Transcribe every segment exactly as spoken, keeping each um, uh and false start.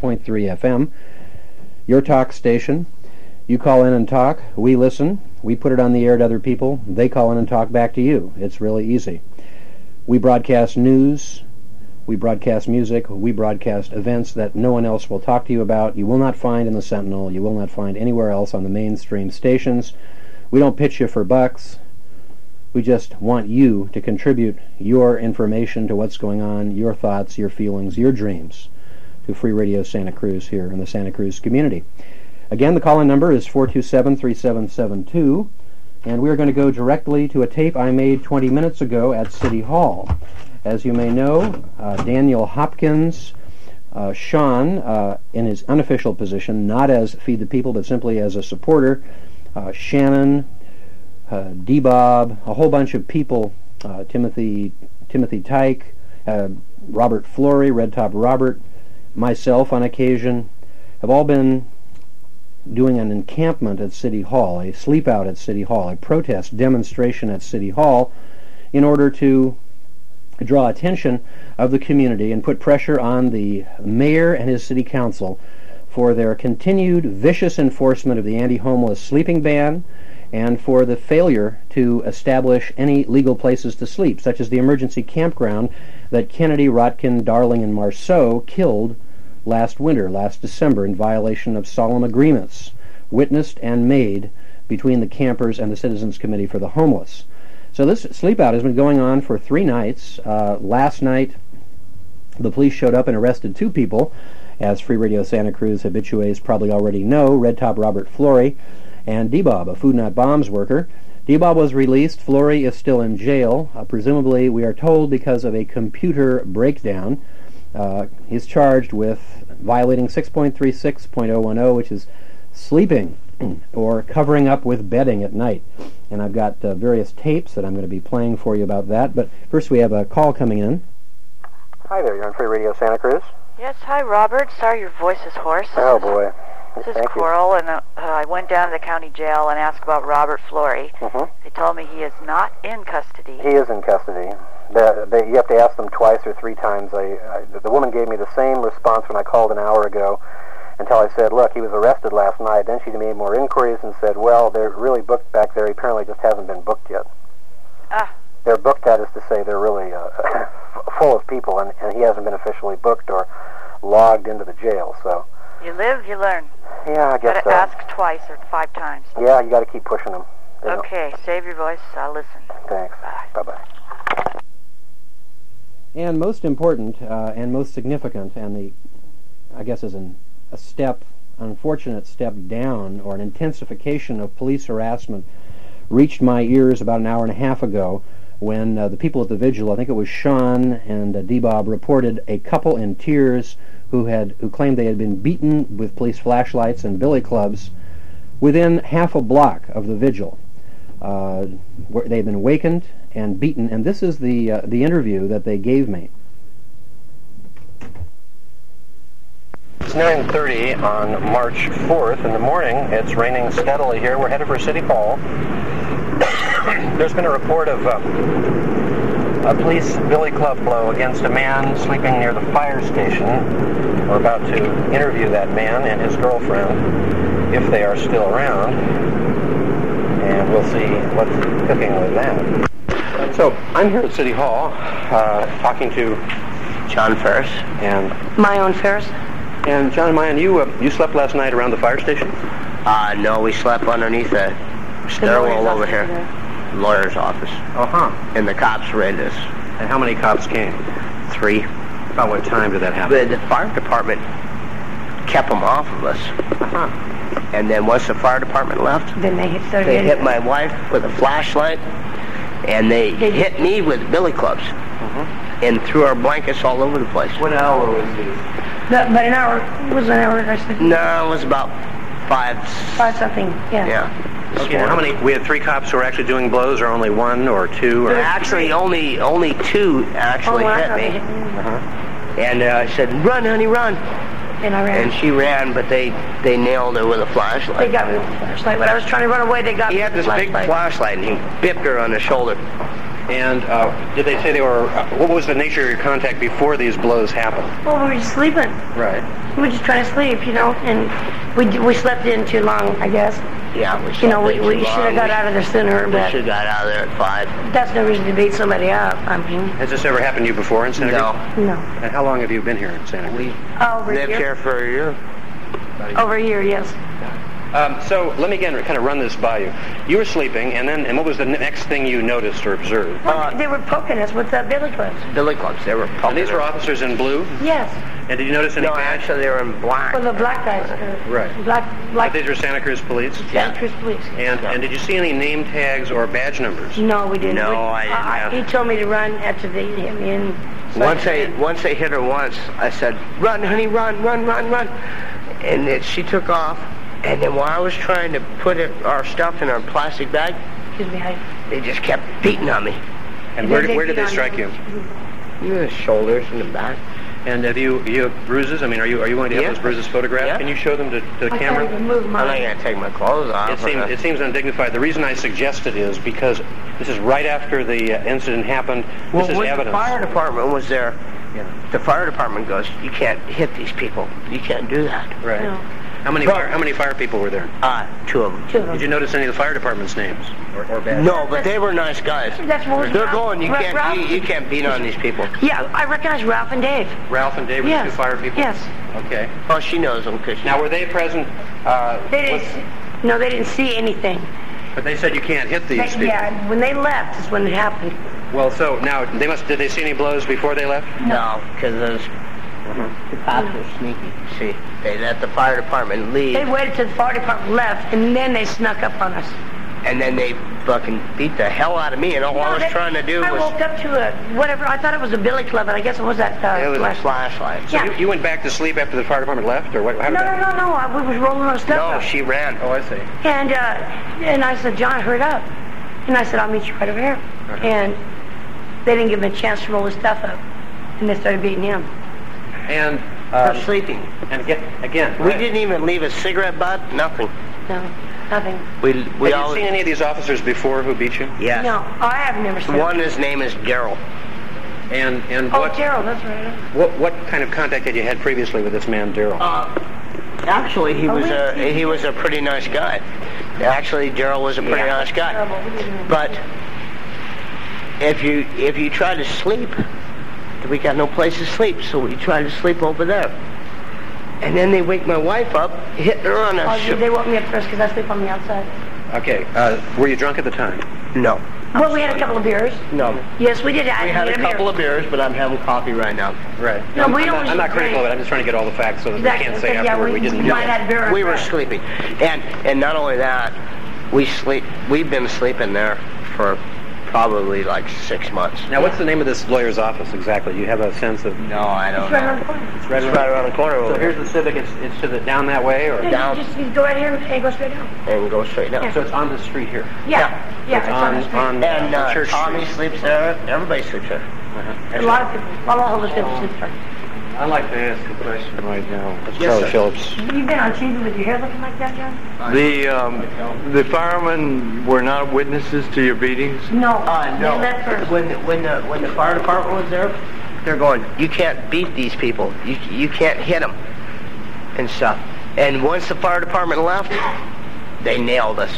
point three F M, your talk station. You call in and talk, we listen, we put it on the air to other people, they call in and talk back to you. It's really easy. We broadcast news, we broadcast music, we broadcast events that no one else will talk to you about. You will not find in the Sentinel, you will not find anywhere else on the mainstream stations. We don't pitch you for bucks. We just want you to contribute your information to what's going on, your thoughts, your feelings, your dreams to Free Radio Santa Cruz here in the Santa Cruz community. Again, the call-in number is four two seven, three seven seven two, and we're going to go directly to a tape I made twenty minutes ago at City Hall. As you may know, uh, Daniel Hopkins, uh, Sean, uh, in his unofficial position, not as Feed the People, but simply as a supporter, uh, Shannon, uh, D-Bob, a whole bunch of people, uh, Timothy, Timothy Tyke, uh, Robert Flory, Red Top Robert, myself on occasion, have all been doing an encampment at City Hall, a sleep out at City Hall, a protest demonstration at City Hall in order to draw attention of the community and put pressure on the mayor and his city council for their continued vicious enforcement of the anti-homeless sleeping ban and for the failure to establish any legal places to sleep, such as the emergency campground that Kennedy, Rotkin, Darling, and Marceau killed last winter, last December, in violation of solemn agreements witnessed and made between the campers and the Citizens Committee for the Homeless. So this sleep out has been going on for three nights. Uh, last night, the police showed up and arrested two people, as Free Radio Santa Cruz habitués probably already know, Red Top Robert Flory and D-Bob, a Food Not Bombs worker. D-Bob was released. Flory is still in jail, uh, presumably, we are told, because of a computer breakdown. Uh, he's charged with violating six point three six point oh one oh, which is sleeping or covering up with bedding at night. And I've got uh, various tapes that I'm going to be playing for you about that. But first we have a call coming in. Hi there, you're on Free Radio Santa Cruz. Yes, hi, Robert. Sorry your voice is hoarse. This oh, is, boy. This is Thank Coral, and uh, I went down to the county jail and asked about Robert Flory. Mm-hmm. They told me he is not in custody. He is in custody. The, the, you have to ask them twice or three times. I, I, the woman gave me the same response when I called an hour ago until I said, look, he was arrested last night. Then she made more inquiries and said, well, they're really booked back there. He apparently just hasn't been booked yet. Ah. They're booked, that is to say, they're really uh, full of people, and, and he hasn't been officially booked or logged into the jail. So you live, you learn. Yeah, I guess Gotta so. ask twice or five times. Yeah, you got to keep pushing them. They okay, don't. Save your voice. I'll listen. Thanks. Bye. Bye-bye. And most important uh, and most significant, and the, I guess is an, a step, an unfortunate step down or an intensification of police harassment, reached my ears about an hour and a half ago when uh, the people at the vigil, I think it was Sean and uh, D-Bob, reported a couple in tears who had who claimed they had been beaten with police flashlights and billy clubs within half a block of the vigil. Uh, where they've been wakened and beaten, and this is the uh, the interview that they gave me. It's nine thirty on March fourth in the morning. It's raining steadily here. We're headed for City Hall. There's been a report of uh, a police billy club blow against a man sleeping near the fire station. We're about to interview that man and his girlfriend, if they are still around, and we'll see what's cooking with that. So I'm here at City Hall, uh, talking to John Ferris and my own Ferris. And John Mayan, you uh, you slept last night around the fire station? Uh, no, we slept underneath a stairwell over here. Lawyer's office. Uh-huh. And the cops raided us. And how many cops came? Three. About what time did that happen? The, the fire department kept them off of us. Uh-huh. And then once the fire department left, then they hit, they hit my wife with a flashlight, and they, they hit did. me with billy clubs, uh-huh. and threw our blankets all over the place. What hour was this? But, but an hour, was an hour, I said? No, it was about five. Five something, yeah. Yeah. Okay, how many? We had three cops who were actually doing blows, or only one, or two? Or actually, only only two actually oh, hit me. hit me. Uh-huh. And uh, I said, "Run, honey, run!" And I ran. And she ran, but they they nailed her with a flashlight. They got me with a flashlight. When I was trying to run away, they got he me had with this a big flashlight. flashlight, and he bipped her on the shoulder. And uh, did they say they were, uh, what was the nature of your contact before these blows happened? Well, we were just sleeping. Right. We were just trying to sleep, you know, and we we slept in too long, I guess. Yeah, we You know, we, slept in we too should have long. got out of there sooner, We but should have got out of there at five. that's no reason to beat somebody up. I mean, Has this ever happened to you before in Santa No. Cruz? no. And how long have you been here in Santa Cruz? We Over a lived year. here for a year. Over a year, yes. Um, so let me again kind of run this by you. You were sleeping, and then and what was the next thing you noticed or observed? Uh, They were poking us with uh, billy clubs. Billy clubs, they were And pumping these were us. officers in blue. Yes. And did you notice any No, badge? actually, they were in black. Well, the black guys. Uh, Right. Black, But black. these were Santa Cruz police. Santa Cruz police. And and did you see any name tags or badge numbers? No, we didn't. No, we, I didn't have- He told me to run after they hit me in. So Once I they did. once they hit her once, I said, "Run, honey, run, run, run, run!" And then she took off. And then while I was trying to put it, our stuff in our plastic bag, Excuse me, I. they just kept beating on me. And where, They where did beat they on strike me. you? You know, the shoulders and the back. And have you you have bruises? I mean, are you are you going to have Yeah. those bruises photographed? Yeah. Can you show them to, to the I can't camera? even move I'm not mine. gonna take my clothes off. It seems, it seems undignified. The reason I suggest it is because this is right after the uh, incident happened. Well, This is when evidence. the fire department was there, Yeah. the fire department goes, "You can't hit these people. You can't do that." Right. No. How many Well- fire, how many fire people were there? Uh, two of them. Two of them. Did you notice any of the fire department's names or, or badges? No, but they were nice guys. That's what was They're Ralph- going. You Ra- can't. Ralph- You, you can't beat on these people. Yeah, I recognize Ralph and Dave. Ralph and Dave were Yes. the two fire people. Yes. Okay. Oh, she knows them because Now, were they present? Uh, They didn't. was- See, no, they didn't see anything. but they said you can't hit these They- people. yeah, when they left is when it happened. Well, so now they must. Did they see any blows before they left? no, because those the cops were sneaky. See, they let the fire department leave, They waited till the fire department left, and then they snuck up on us. and then they fucking beat the hell out of me. And all I No, was they- trying to do I was woke up to a whatever. I thought it was a billy club, and I guess it was that. Uh, it was a flash- flashlight. So Yeah. you, you went back to sleep after the fire department left, or what? How did No, that? no, no, no. I, we was rolling our stuff No, up. she ran. Oh, I see. And uh, and I said, John, hurry up. And I said, I'll meet you right over here. Uh-huh. And they didn't give him a chance to roll his stuff up, and they started beating him. And They're um, sleeping. and again, again. We didn't even leave a cigarette butt. Nothing. No, nothing. We we Have all. you seen any of these officers before who beat you? Yes. No, I have never seen One, his name is Daryl. And and Oh, what Gerald, that's right. what what kind of contact had you had previously with this man, Daryl? Uh, actually, he Oh, was we- a he was a pretty nice guy. Actually, Daryl was a pretty Yeah. nice guy. Terrible. We didn't- But if you if you try to sleep, we got no place to sleep, so we try to sleep over there. And then they wake my wife up, hitting her on a Oh, sh- they woke me up first because I sleep on the outside. Okay. Uh, were you drunk at the time? No, Well, we had a couple of beers. no. Yes, we did. I We had a beer. couple of beers, but I'm having coffee right now. Right. No, I'm, we I'm don't not, I'm usually not critical of it. drink. I'm just trying to get all the facts so that Exactly. we can't say because, yeah, afterward we, we didn't we know. might have beer. on We were Friday. sleeping, and and not only that, we sleep. We've been sleeping there for probably like six months. Now, what's the name of this lawyer's office exactly? You have a sense of? No, I don't It's right around know. the corner. It's right It's right around the corner So over here's here, the Civic. It's it's to the down that way, or Yeah, Down. You just you go right here and go straight down. and go straight down. so it's on the street here. Yeah, yeah, It's it's on, the on street. on And uh, Church Tommy Street. sleeps there. Everybody sleeps there. A lot of people, a lot of homeless people sleep there. I'd like to ask a question right now. It's Yes, Charlie sir. Phillips. You've been on T V with your hair looking like that, John? The um, the firemen were not witnesses to your beatings. No, Uh, no. they left first. When when the when the fire department was there, they're going, you can't beat these people. You you can't hit them and stuff. And once the fire department left, they nailed us.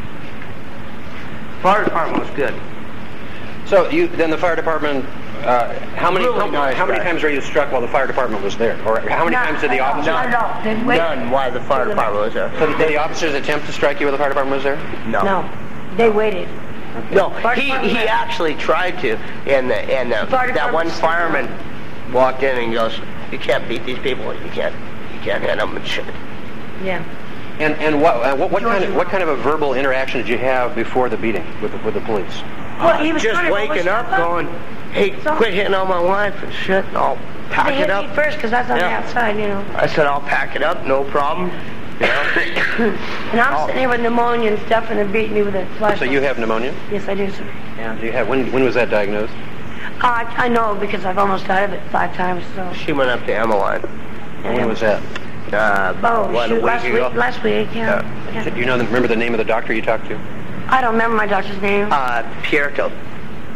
Fire department was good. So you then the fire department. Uh, how many Really how, nice how many guy. times were you struck while the fire department was there, or how many Not- times did the officers? Not at all. They wait. None while the fire department was there. So did the officers attempt to strike you while the fire department was there? No. No, they waited. No, Fire he, department he left. actually tried to, and the, and the, Fire that one department said fireman walked in and goes, you can't beat these people, you can't, you can't hit them and shit. Yeah. And and what uh, what, what kind of what kind of a verbal interaction did you have before the beating with the, with the police? Well, he was Just trying to roll his waking up stuff going, hey, So- quit hitting on my wife and shit, and I'll pack They it hit up. me first because I was on the Yeah. outside, you know. I said, I'll pack it up, no problem. You know? And I'm Oh. sitting here with pneumonia and stuff, and they're beating me with a flashlight. So you have pneumonia? Yes, I do, sir. Yeah. Do you have when when was that diagnosed? Uh, I know because I've almost died of it five times. So. She went up to Emmeline, When was that? uh, Oh, what, a shoot, week last ago. week. Last week, yeah. Do yeah. you know the, remember the name of the doctor you talked to? I don't remember my doctor's name. Uh, Pierco.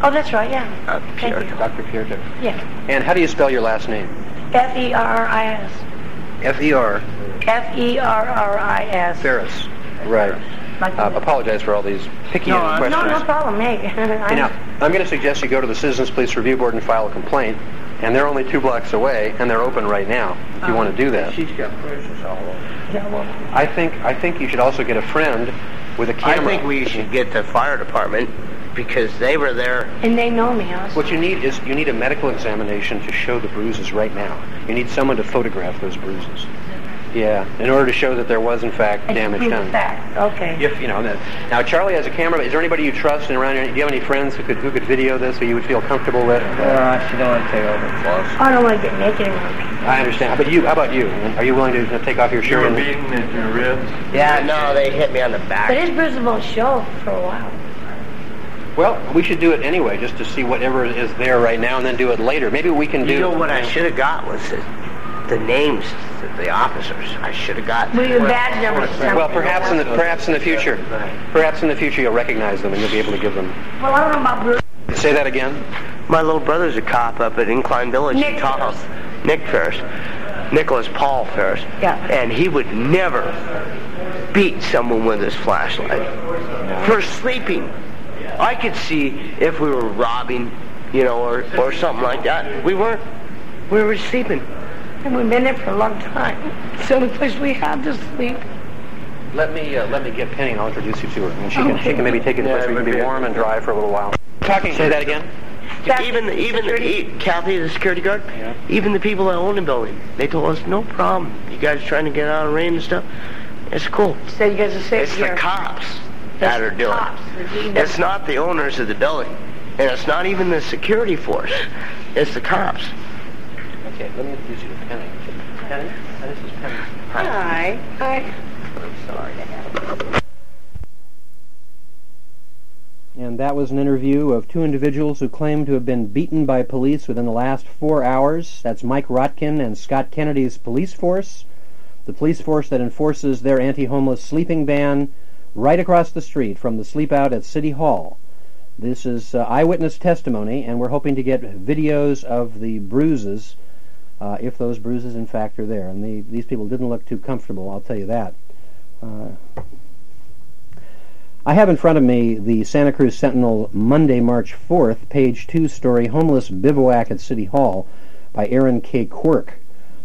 Oh, that's right, yeah. Uh, Thank Pierre. you. Doctor Pierre Tucker. Yes. And how do you spell your last name? F E R R I S. F E R. F E R R I S. Ferris. Right. Like Uh, apologize for all these picky No, questions. no, no problem. Hey. You know, I'm going to suggest you go to the Citizens Police Review Board and file a complaint, and they're only two blocks away, and they're open right now. If you want to do that, She's got precious all over. Yeah, well, I think I think you should also get a friend with a I camera. think we should get the fire department because they were there. and they know me also. What you need is you need a medical examination to show the bruises right now. You need someone to photograph those bruises. Yeah, in order to show that there was in fact I damage prove done. the fact. Okay. If you know that. Now Charlie has a camera. Is there anybody you trust and around here? Do you have any friends who could who could video this, who you would feel comfortable with? Uh, she don't want to take over close. I don't want to get naked around people. I understand. But you, how about you? Are you willing to take off your You shirt? were and- beaten at your ribs? Yeah, no, they hit me on the But back. his bruises won't show for a while. Well, we should do it anyway, just to see whatever is there right now, and then do it later. Maybe we can do. You know what I should have got was the, the names of the officers. I should have got. Will your badge number something? Well, perhaps in the perhaps in the future, perhaps in the future you'll recognize them and you'll be able to give them. Well, I don't know about bruises. Say that again. My little brother's a cop up at Incline Village Nick in Tahoe. Ferris. Nick Ferris. Nicholas Paul Ferris. Yeah. And he would never beat someone with his flashlight for sleeping. I could see if we were robbing, you know, or, or something like that. We weren't. We were sleeping. And we've been there for a long time. It's the only place we have to sleep. Let me uh, let me get Penny and I'll introduce you to her, and she can she can maybe take you to a place where you can be warm and dry for a little while. Talking. Say that again. That's Even the, even the, security. e- Kathy, the security guard, Yeah. even the people that own the building, they told us, no problem. You guys trying to get out of rain and stuff? It's cool. So you guys are safe It's here. the cops that are doing cops. it. It's not the owners of the building. And it's not even the security force. It's the cops. Okay, let me introduce you to Penny. Penny, this is Penny. Hi. Hi. Sorry to have And that was an interview of two individuals who claim to have been beaten by police within the last four hours. That's Mike Rotkin and Scott Kennedy's police force, the police force that enforces their anti-homeless sleeping ban right across the street from the sleep out at City Hall. This is uh, eyewitness testimony, and we're hoping to get videos of the bruises, uh, if those bruises in fact are there. And the, these people didn't look too comfortable, I'll tell you that. Uh, I have in front of me the Santa Cruz Sentinel Monday, March fourth, page two story, Homeless Bivouac at City Hall by Aaron K. Quirk.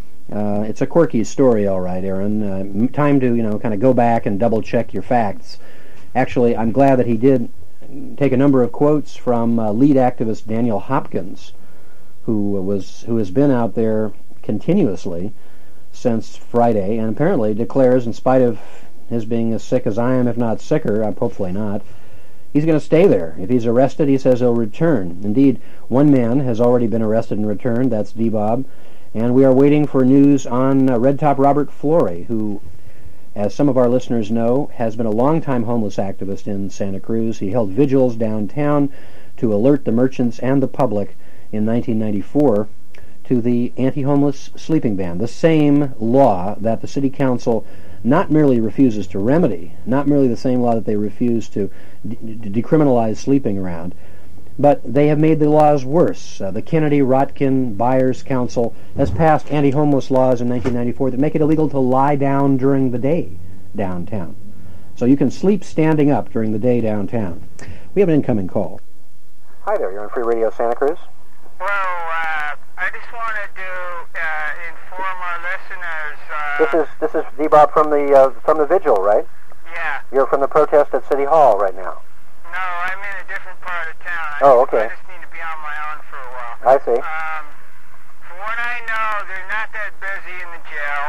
Uh, it's a quirky story, all right, Aaron. Uh, m- time to, you know, kind of go back and double-check your facts. Actually, I'm glad that he did take a number of quotes from uh, lead activist Daniel Hopkins, who was who has been out there continuously since Friday, and apparently declares, in spite of his being as sick as I am, if not sicker, uh, hopefully not, he's going to stay there. If he's arrested, he says he'll return. Indeed, one man has already been arrested and returned, that's D-Bob, and we are waiting for news on uh, Red Top Robert Flory, who, as some of our listeners know, has been a longtime homeless activist in Santa Cruz. He held vigils downtown to alert the merchants and the public in nineteen ninety-four to the anti-homeless sleeping ban, the same law that the City Council not merely refuses to remedy, not merely the same law that they refuse to de- de- decriminalize sleeping around, but they have made the laws worse. Uh, the Kennedy-Rotkin Buyers Council has passed anti-homeless laws in nineteen ninety-four that make it illegal to lie down during the day downtown. So you can sleep standing up during the day downtown. We have an incoming call. Hi there, you're on Free Radio Santa Cruz. Well, uh, I just wanted to uh, inform our listeners. Uh, This is this is D-Bob from the uh, from the vigil, right? Yeah. You're from the protest at City Hall right now. No, I'm in a different part of town. I Oh, just, okay. I just need to be on my own for a while. I see. Um, from what I know, they're not that busy in the jail.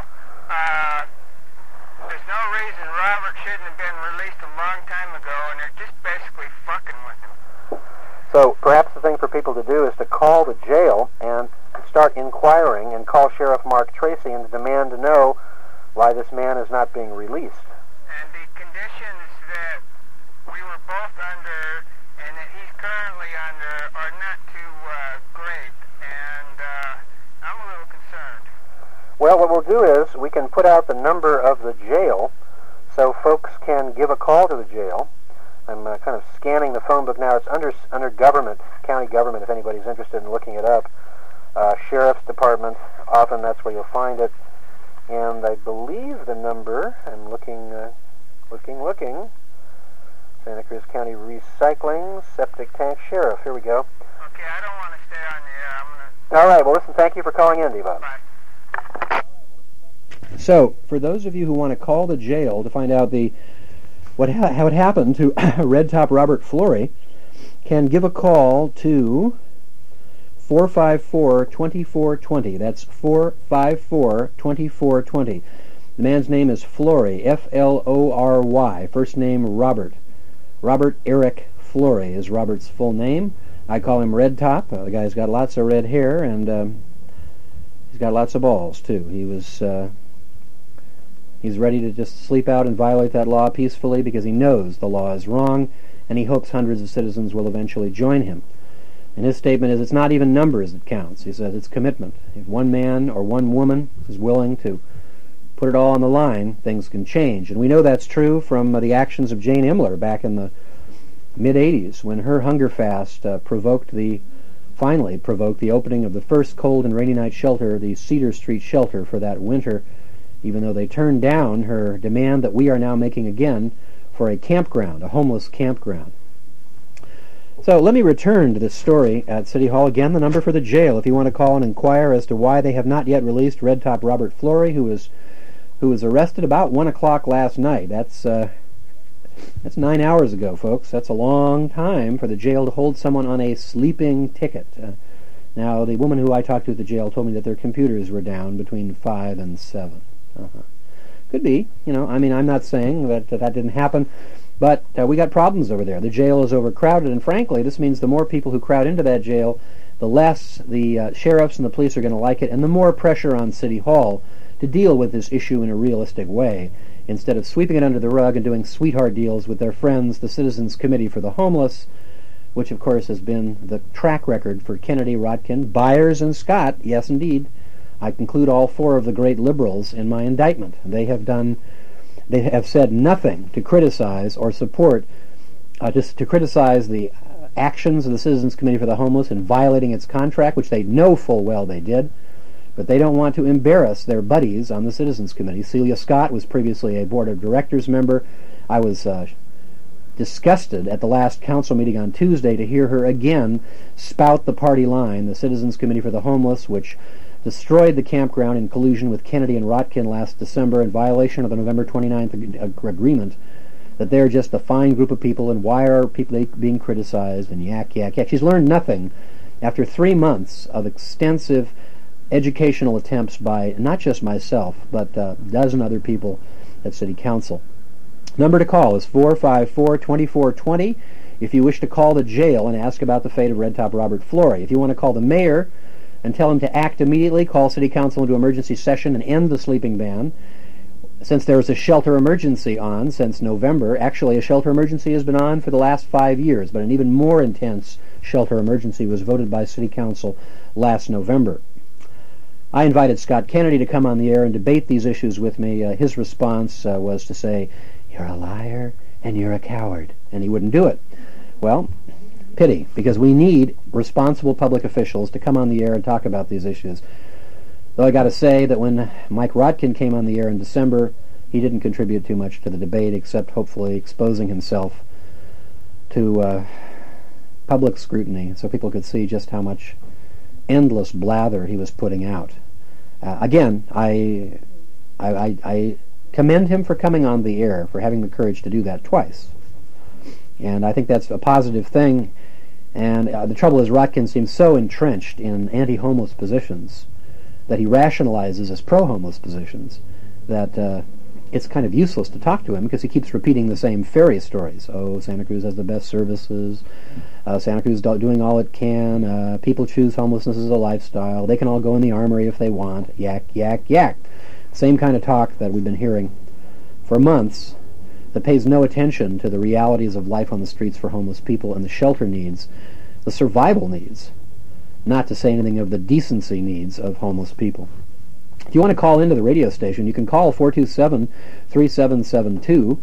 Uh, there's no reason Robert shouldn't have been released a long time ago, and they're just basically fucking with him. So perhaps the thing for people to do is to call the jail and start inquiring and call Sheriff Mark Tracy and demand to know why this man is not being released. And the conditions that we were both under and that he's currently under are not too uh, great, and uh, I'm a little concerned. Well, what we'll do is we can put out the number of the jail so folks can give a call to the jail. I'm uh, kind of scanning the phone book now. It's under under government, county government, if anybody's interested in looking it up. Uh, Sheriff's Department, often that's where you'll find it. And I believe the number, I'm looking, uh, looking, looking, Santa Cruz County Recycling, Septic Tank Sheriff. Here we go. Okay, I don't want to stay on the air. I'm going to... All right, well, listen, thank you for calling in, Devon. Bye. So, for those of you who want to call the jail to find out the what ha- how it happened to Red Top Robert Flory, can give a call to four five four, two four two zero. That's four five four, two four two zero. The man's name is Flory, F L O R Y. First name Robert. Robert Eric Flory is Robert's full name. I call him Red Top. Uh, the guy's got lots of red hair, and um, he's got lots of balls, too. He was... Uh, He's ready to just sleep out and violate that law peacefully because he knows the law is wrong, and he hopes hundreds of citizens will eventually join him. And his statement is, it's not even numbers that counts. He says it's commitment. If one man or one woman is willing to put it all on the line, things can change. And we know that's true from uh, the actions of Jane Imler back in the mid eighties when her hunger fast uh, provoked the, finally provoked the opening of the first cold and rainy night shelter, the Cedar Street shelter, for that winter, even though they turned down her demand that we are now making again for a campground, a homeless campground. So let me return to this story at City Hall. Again, the number for the jail, if you want to call and inquire as to why they have not yet released Red Top Robert Flory, who was who was arrested about one o'clock last night. That's uh, that's nine hours ago, folks. That's a long time for the jail to hold someone on a sleeping ticket. Uh, now, the woman who I talked to at the jail told me that their computers were down between five and seven. Uh-huh. Could be, you know, I mean, I'm not saying that that, that didn't happen, but uh, we got problems over there. The jail is overcrowded, and frankly, this means the more people who crowd into that jail, the less the uh, sheriffs and the police are going to like it, and the more pressure on City Hall to deal with this issue in a realistic way, instead of sweeping it under the rug and doing sweetheart deals with their friends, the Citizens Committee for the Homeless, which, of course, has been the track record for Kennedy, Rotkin, Byers, and Scott. Yes, indeed. I conclude all four of the great liberals in my indictment. They have done, they have said nothing to criticize or support, uh, just to criticize the actions of the Citizens Committee for the Homeless in violating its contract, which they know full well they did, but they don't want to embarrass their buddies on the Citizens Committee. Celia Scott was previously a Board of Directors member. I was uh, disgusted at the last council meeting on Tuesday to hear her again spout the party line, the Citizens Committee for the Homeless, which destroyed the campground in collusion with Kennedy and Rotkin last December in violation of the November twenty-ninth ag- ag- agreement, that they're just a fine group of people, and why are people being criticized, and yak, yak, yak. She's learned nothing after three months of extensive educational attempts by not just myself, but uh, a dozen other people at City Council. Number to call is four five four, two four two zero if you wish to call the jail and ask about the fate of Red Top Robert Flory. If you want to call the mayor and tell him to act immediately, call City Council into emergency session and end the sleeping ban. Since there is a shelter emergency on since November, actually a shelter emergency has been on for the last five years, but an even more intense shelter emergency was voted by City Council last November. I invited Scott Kennedy to come on the air and debate these issues with me. Uh, his response uh, was to say, "You're a liar and you're a coward," and he wouldn't do it. Well, pity, because we need responsible public officials to come on the air and talk about these issues. Though I got to say that when Mike Rotkin came on the air in December, he didn't contribute too much to the debate, except hopefully exposing himself to uh, public scrutiny so people could see just how much endless blather he was putting out. Uh, again, I, I, I, I commend him for coming on the air, for having the courage to do that twice. And I think that's a positive thing. And uh, the trouble is, Rotkin seems so entrenched in anti-homeless positions that he rationalizes his pro-homeless positions that uh, it's kind of useless to talk to him because he keeps repeating the same fairy stories. Oh, Santa Cruz has the best services. Uh, Santa Cruz is doing all it can. Uh, people choose homelessness as a lifestyle. They can all go in the armory if they want. Yak, yak, yak. Same kind of talk that we've been hearing for months that pays no attention to the realities of life on the streets for homeless people and the shelter needs, the survival needs, not to say anything of the decency needs of homeless people. If you want to call into the radio station, you can call four two seven, three seven seven two.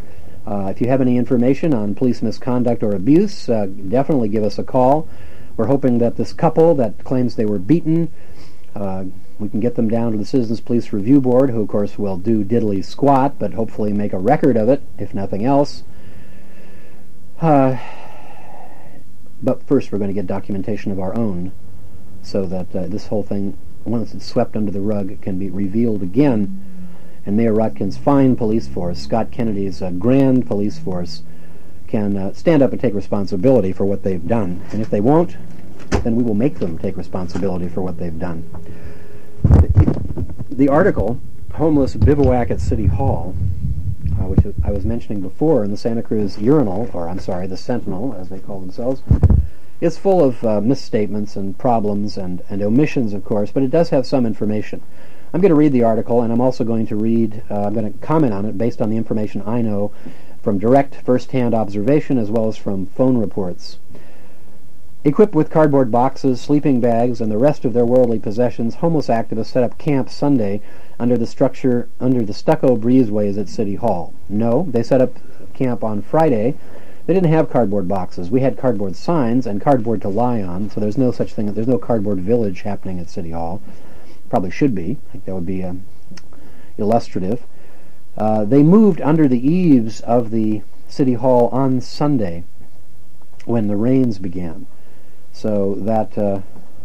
Uh, if you have any information on police misconduct or abuse, uh, definitely give us a call. We're hoping that this couple that claims they were beaten, uh, we can get them down to the Citizens Police Review Board, who of course will do diddly squat, but hopefully make a record of it, if nothing else. Uh, but first we're going to get documentation of our own, so that uh, this whole thing, once it's swept under the rug, can be revealed again, and Mayor Rotkin's fine police force, Scott Kennedy's uh, grand police force, can uh, stand up and take responsibility for what they've done. And if they won't, then we will make them take responsibility for what they've done. The, the article, Homeless Bivouac at City Hall, uh, which I was mentioning before in the Santa Cruz Urinal, or I'm sorry, the Sentinel, as they call themselves, is full of uh, misstatements and problems and, and omissions, of course, but it does have some information. I'm going to read the article, and I'm also going to read, uh, I'm going to comment on it based on the information I know from direct first-hand observation as well as from phone reports. Equipped with cardboard boxes, sleeping bags, and the rest of their worldly possessions, homeless activists set up camp Sunday under the structure, under the stucco breezeways at City Hall. No, they set up camp on Friday. They didn't have cardboard boxes. We had cardboard signs and cardboard to lie on, so there's no such thing, there's no cardboard village happening at City Hall. Probably should be. I think that would be um, illustrative. Uh, they moved under the eaves of the City Hall on Sunday when the rains began. So that uh,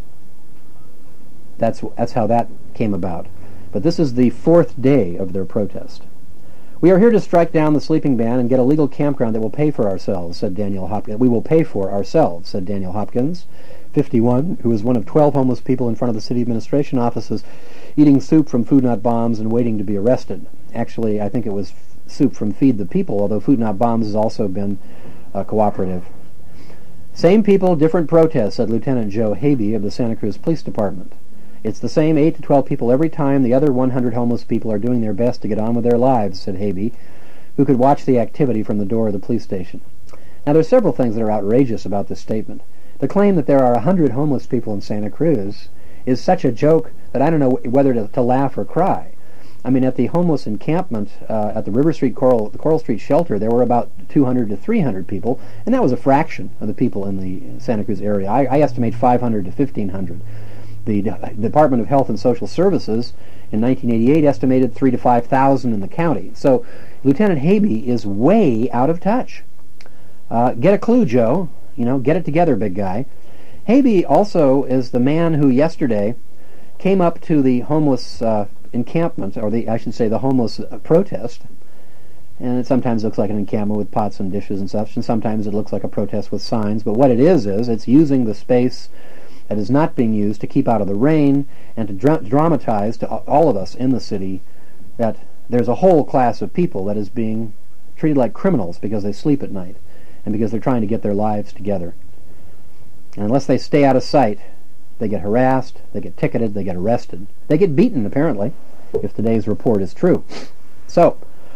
that's that's how that came about. But this is the fourth day of their protest. We are here to strike down the sleeping ban and get a legal campground that will pay for ourselves, said Daniel Hopkins. We will pay for ourselves, said Daniel Hopkins, fifty-one, who was one of twelve homeless people in front of the city administration offices eating soup from Food Not Bombs and waiting to be arrested. Actually, I think it was soup from Feed the People, although Food Not Bombs has also been uh, cooperative. Same people, different protests, said Lieutenant Joe Habe of the Santa Cruz Police Department. It's the same eight to twelve people every time. The other one hundred homeless people are doing their best to get on with their lives, said Habe, who could watch the activity from the door of the police station. Now, there are several things that are outrageous about this statement. The claim that there are one hundred homeless people in Santa Cruz is such a joke that I don't know whether to, to laugh or cry. I mean, at the homeless encampment uh, at the River Street Coral, the Coral Street shelter, there were about two hundred to three hundred people, and that was a fraction of the people in the Santa Cruz area. I, I estimate five hundred to fifteen hundred. The D- Department of Health and Social Services in nineteen eighty-eight estimated three to five thousand in the county. So Lieutenant Habe is way out of touch. Uh, get a clue, Joe. You know, get it together, big guy. Habe also is the man who yesterday came up to the homeless uh, encampment, or the I should say the homeless uh, protest, and it sometimes looks like an encampment with pots and dishes and such, and sometimes it looks like a protest with signs, but what it is is it's using the space that is not being used to keep out of the rain and to dra- dramatize to all of us in the city that there's a whole class of people that is being treated like criminals because they sleep at night and because they're trying to get their lives together. And unless they stay out of sight, they get harassed, they get ticketed, they get arrested. They get beaten, apparently, if today's report is true. So,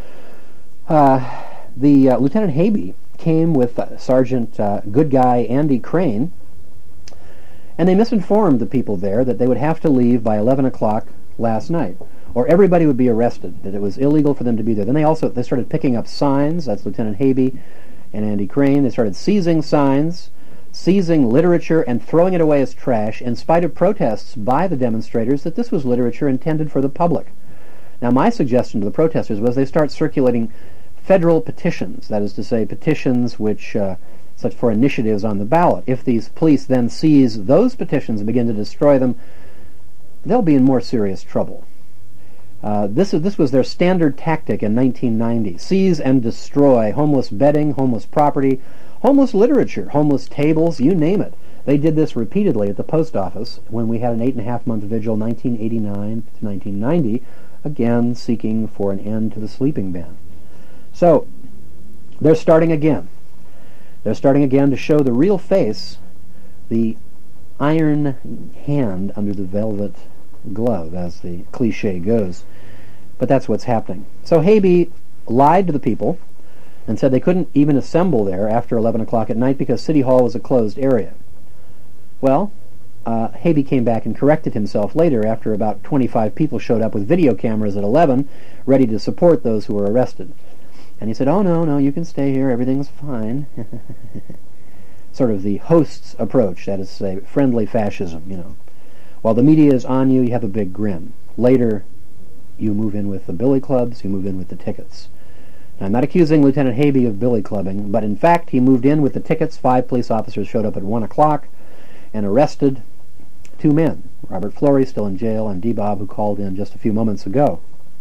uh, the uh, Lieutenant Habe came with uh, Sergeant uh, Good Guy Andy Crane, and they misinformed the people there that they would have to leave by eleven o'clock last night, or everybody would be arrested, that it was illegal for them to be there. Then they also they started picking up signs. That's Lieutenant Habe and Andy Crane. They started seizing signs, seizing literature, and throwing it away as trash, in spite of protests by the demonstrators that this was literature intended for the public. Now, my suggestion to the protesters was they start circulating federal petitions, that is to say, petitions which uh, such for initiatives on the ballot. If these police then seize those petitions and begin to destroy them, they'll be in more serious trouble. Uh, this, is, this was their standard tactic in nineteen ninety. Seize and destroy homeless bedding, homeless property, homeless literature, homeless tables, you name it. They did this repeatedly at the post office when we had an eight and a half month vigil, nineteen eighty-nine to nineteen ninety, again seeking for an end to the sleeping ban. So, they're starting again. They're starting again to show the real face, the iron hand under the velvet glove, as the cliche goes. But that's what's happening. So Habe lied to the people and said they couldn't even assemble there after eleven o'clock at night because City Hall was a closed area. Well, uh, Habe came back and corrected himself later after about twenty-five people showed up with video cameras at eleven, ready to support those who were arrested. And he said, oh, no, no, you can stay here. Everything's fine. Sort of the host's approach, that is to say, friendly fascism, you know. While the media is on you, you have a big grin. Later, you move in with the billy clubs, you move in with the tickets. Now, I'm not accusing Lieutenant Habe of billy clubbing, but in fact, he moved in with the tickets. Five police officers showed up at one o'clock and arrested two men. Robert Flory, still in jail, and D-Bob, who called in just a few moments ago.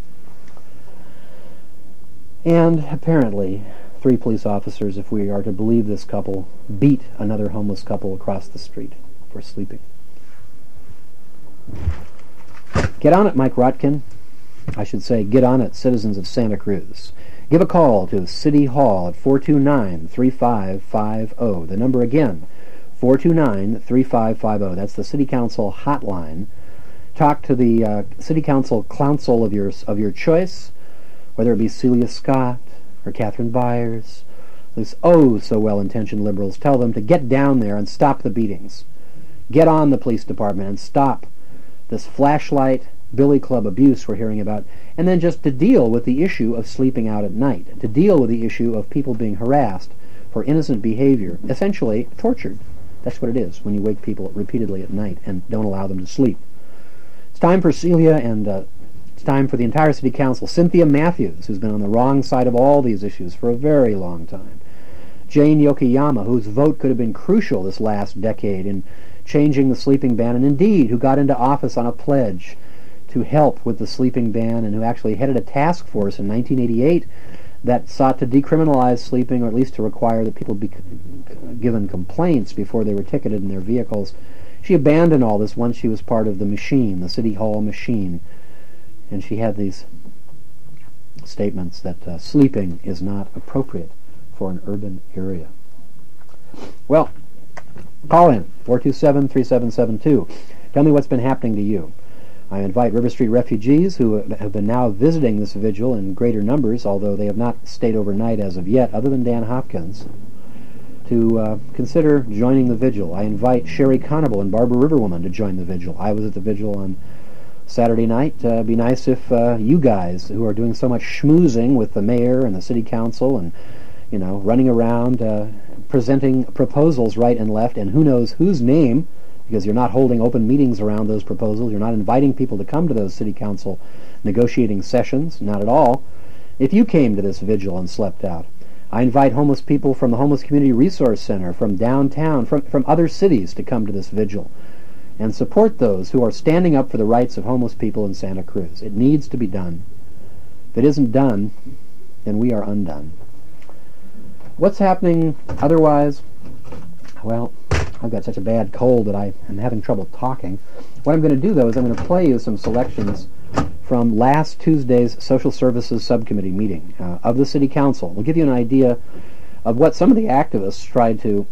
And apparently, three police officers, if we are to believe this couple, beat another homeless couple across the street for sleeping. Get on it, Mike Rotkin. I should say, get on it, citizens of Santa Cruz. Give a call to City Hall at four two nine, three five five zero. The number again, four two nine, three five five zero. That's the City Council hotline. Talk to the uh, City Council council of your of your choice, whether it be Celia Scott or Catherine Byers, these oh so well-intentioned liberals. Tell them to get down there and stop the beatings. Get on the police department and stop this flashlight billy club abuse we're hearing about, and then just to deal with the issue of sleeping out at night, to deal with the issue of people being harassed for innocent behavior, essentially tortured. That's what it is when you wake people repeatedly at night and don't allow them to sleep. It's time for Celia, and uh, it's time for the entire City Council. Cynthia Matthews, who's been on the wrong side of all these issues for a very long time. Jane Yokoyama, whose vote could have been crucial this last decade in changing the sleeping ban, and indeed who got into office on a pledge to help with the sleeping ban, and who actually headed a task force in nineteen eighty-eight that sought to decriminalize sleeping, or at least to require that people be given complaints before they were ticketed in their vehicles. She abandoned all this once she was part of the machine, the City Hall machine, and she had these statements that uh, sleeping is not appropriate for an urban area. Well, call in, four two seven, three seven seven two. Tell me what's been happening to you. I invite River Street refugees who have been now visiting this vigil in greater numbers, although they have not stayed overnight as of yet, other than Dan Hopkins, to uh, consider joining the vigil. I invite Sherry Conable and Barbara Riverwoman to join the vigil. I was at the vigil on Saturday night. Uh, it'd be nice if uh, you guys, who are doing so much schmoozing with the mayor and the city council and, you know, running around uh, presenting proposals right and left, and who knows whose name, because you're not holding open meetings around those proposals, you're not inviting people to come to those city council negotiating sessions, not at all. If you came to this vigil and slept out, I invite homeless people from the Homeless Community Resource Center, from downtown, from, from other cities to come to this vigil and support those who are standing up for the rights of homeless people in Santa Cruz. It needs to be done. If it isn't done, then we are undone. What's happening otherwise? Well, I've got such a bad cold that I am having trouble talking. What I'm going to do, though, is I'm going to play you some selections from last Tuesday's Social Services Subcommittee meeting uh, of the City Council. We'll give you an idea of what some of the activists tried to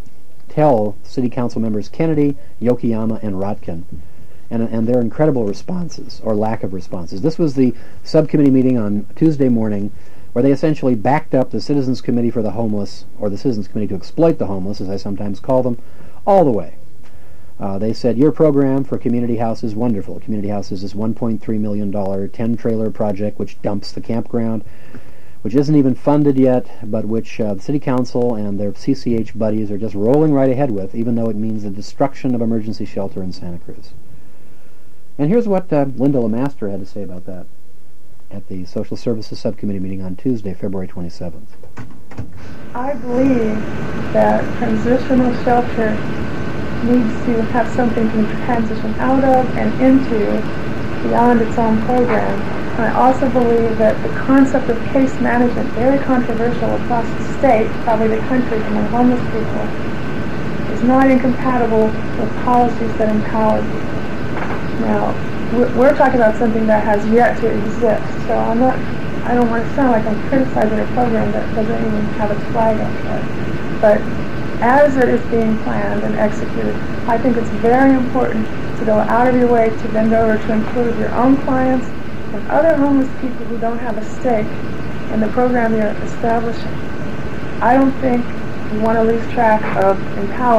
tell City Council members Kennedy, Yokoyama, and Rotkin, and, and their incredible responses, or lack of responses. This was the subcommittee meeting on Tuesday morning, where they essentially backed up the Citizens Committee for the Homeless, or the Citizens Committee to Exploit the Homeless, as I sometimes call them, all the way. Uh, they said, your program for Community House is wonderful. Community House is this one point three million dollars ten-trailer project which dumps the campground, which isn't even funded yet, but which uh, the City Council and their C C H buddies are just rolling right ahead with, even though it means the destruction of emergency shelter in Santa Cruz. And here's what uh, Linda LeMaster had to say about that at the Social Services Subcommittee meeting on Tuesday, February twenty-seventh. I believe that transitional shelter needs to have something to transition out of and into beyond its own program. And I also believe that the concept of case management, very controversial across the state, probably the country, among homeless people, is not incompatible with policies that empower people. Now, we're talking about something that has yet to exist, so I'm not, I don't want to sound like I'm criticizing a program that doesn't even have its flag up yet. But as it is being planned and executed, I think it's very important to go out of your way to bend over to include your own clients and other homeless people who don't have a stake in the program you're establishing. I don't think you want to lose track of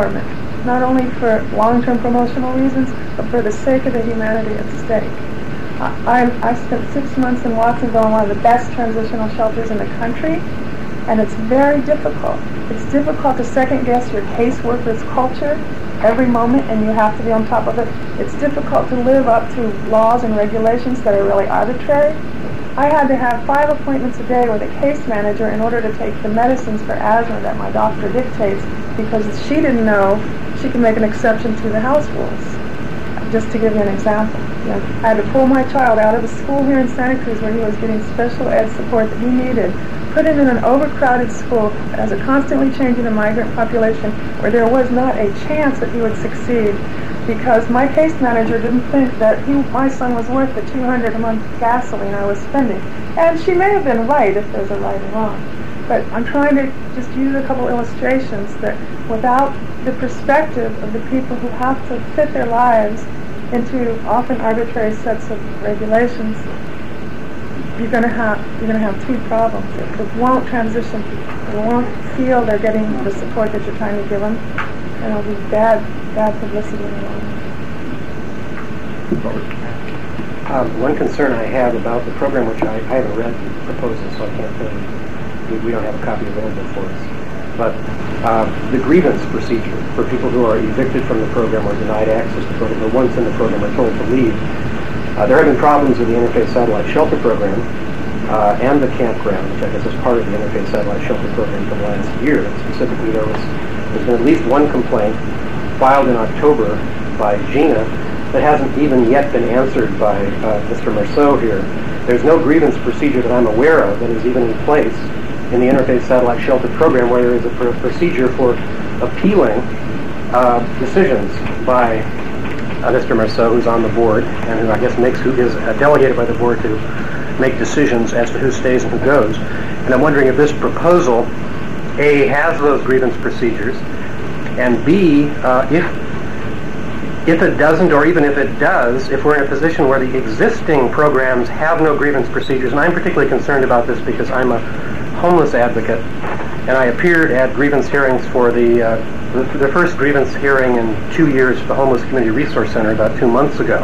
empowerment, not only for long-term promotional reasons, but for the sake of the humanity at stake. I, I spent six months in Watsonville in one of the best transitional shelters in the country, and it's very difficult. It's difficult to second guess your caseworker's culture every moment, and you have to be on top of it. It's difficult to live up to laws and regulations that are really arbitrary. I had to have five appointments a day with a case manager in order to take the medicines for asthma that my doctor dictates, because she didn't know she could make an exception to the house rules. Just to give you an example, you know, I had to pull my child out of a school here in Santa Cruz where he was getting special ed support that he needed, put him in an overcrowded school that has a constantly changing migrant population where there was not a chance that he would succeed, because my case manager didn't think that he, my son was worth the two hundred dollars a month gasoline I was spending. And she may have been right if there's a right or wrong. But I'm trying to just use a couple illustrations that without the perspective of the people who have to fit their lives into often arbitrary sets of regulations, you're going to have you're going to have two problems. It, it won't transition. It won't feel they're getting the support that you're trying to give them, and it'll be bad bad publicity in the long run. Um, one concern I have about the program, which I, I haven't read the proposal, so I can't tell you. We, we don't have a copy available for us. But uh, the grievance procedure for people who are evicted from the program or denied access to the program, or once in the program are told to leave. Uh, there have been problems with the Interfaith Satellite Shelter Program uh, and the campground, which I guess is part of the Interfaith Satellite Shelter Program for the last year. Specifically, there was there's been at least one complaint filed in October by Gina that hasn't even yet been answered by uh, Mister Marceau here. There's no grievance procedure that I'm aware of that is even in place in the Interfaith Satellite Shelter Program, where there is a pr- procedure for appealing uh, decisions by uh, Mister Marceau, who's on the board, and who I guess makes who is uh, delegated by the board to make decisions as to who stays and who goes. And I'm wondering if this proposal, A, has those grievance procedures, and B, uh, if if it doesn't, or even if it does, if we're in a position where the existing programs have no grievance procedures, and I'm particularly concerned about this because I'm a homeless advocate, and I appeared at grievance hearings for the, uh, the the first grievance hearing in two years for the Homeless Community Resource Center about two months ago.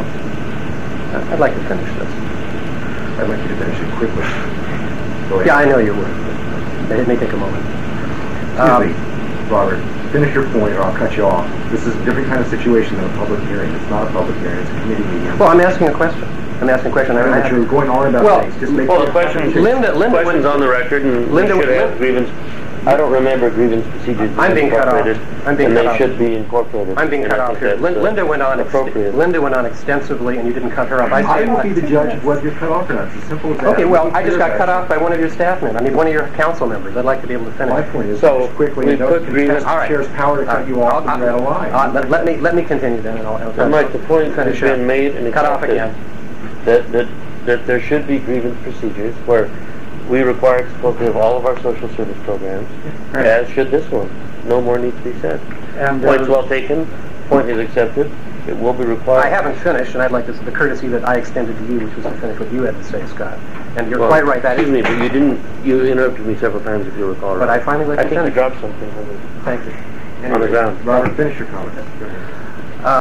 I'd like to finish this. I'd like you to finish it quickly. Go ahead. Yeah, I know you would. It may take a moment. Excuse Um, me, Robert. Finish your point, or I'll cut you off. This is a different kind of situation than a public hearing. It's not a public hearing. It's a committee meeting. Well, I'm asking a question. I'm asking a question. I know that you're going on about well, things. Just make Well, the question, Linda, Linda, question's on the record, and Linda, we should have Linda, grievance. I don't remember grievance procedures being I'm being cut off. incorporated, I'm being and cut they off. should be incorporated. I'm being and cut I off think here. that's, Lin- uh, Linda went on. Ex- appropriate. Linda went on extensively, and you didn't cut her off. I, I will I, be the judge of whether you're cut off or not. It's as simple as that. okay, well, Be I just clear got about cut it. off by one of your staff men. I mean, one of your council members. I'd like to be able to finish. My point is, So, finish quickly we and don't put contest grievance- the all right. chair's power to cut Uh, you off I'll- and red line. Uh, let, let me let me continue then, and I'll, I'll And Mike, the point has finish been up. made and Cut off accepted again. that, that, that there should be grievance procedures where we require exposure of all of our social service programs, Right. as should this one. No more needs to be said. And, Point's uh, well taken. Point is accepted. It will be required. I haven't finished, and I'd like this, the courtesy that I extended to you, which was to finish what you had to say, Scott. And you're Well, quite right. That is. excuse me, but you didn't. You interrupted me several times, if you recall. But I finally let I you think finish. you dropped something on the, Thank you. on the ground. Robert, finish your comment. Go ahead.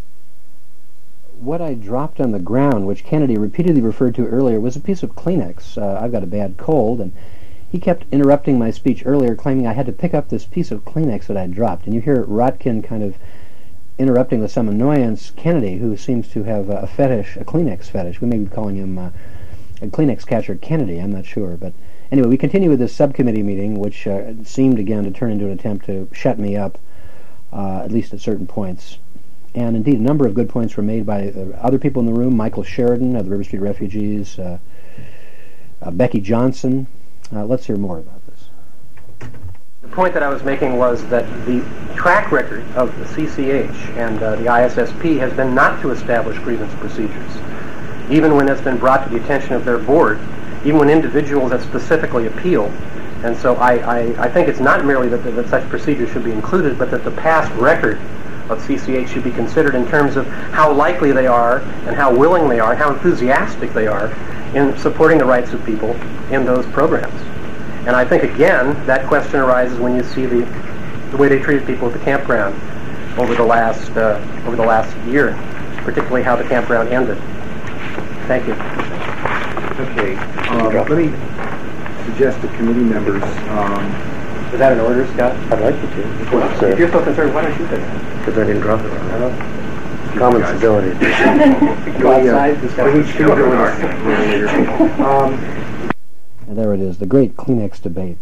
What I dropped on the ground, which Kennedy repeatedly referred to earlier, was a piece of Kleenex. Uh, I've got a bad cold, and he kept interrupting my speech earlier, claiming I had to pick up this piece of Kleenex that I dropped. And you hear Rotkin kind of interrupting with some annoyance Kennedy, who seems to have a fetish, a Kleenex fetish. We may be calling him uh, a Kleenex catcher Kennedy, I'm not sure. But anyway, we continue with this subcommittee meeting, which uh, seemed again to turn into an attempt to shut me up, uh, at least at certain points. And indeed, a number of good points were made by uh, other people in the room. Michael Sheridan of the River Street Refugees, uh, uh, Becky Johnson. Uh, let's hear more about this. The point that I was making was that the track record of the C C H and uh, the I S S P has been not to establish grievance procedures, even when it's been brought to the attention of their board, even when individuals have specifically appealed. And so I, I, I think it's not merely that, that such procedures should be included, but that the past record of C C H should be considered in terms of how likely they are and how willing they are and how enthusiastic they are in supporting the rights of people in those programs. And I think, again, that question arises when you see the, the way they treated people at the campground over the last uh, over the last year, particularly how the campground ended. Thank you. Okay, um, let me suggest to committee members, um, Is that an order, Scott? I'd like you to. If you're so concerned, why don't you take it? Because I didn't drop it. I don't know. Common guys. civility. Go outside, discuss. we should go in our later. Um, And there it is, the great Kleenex debate.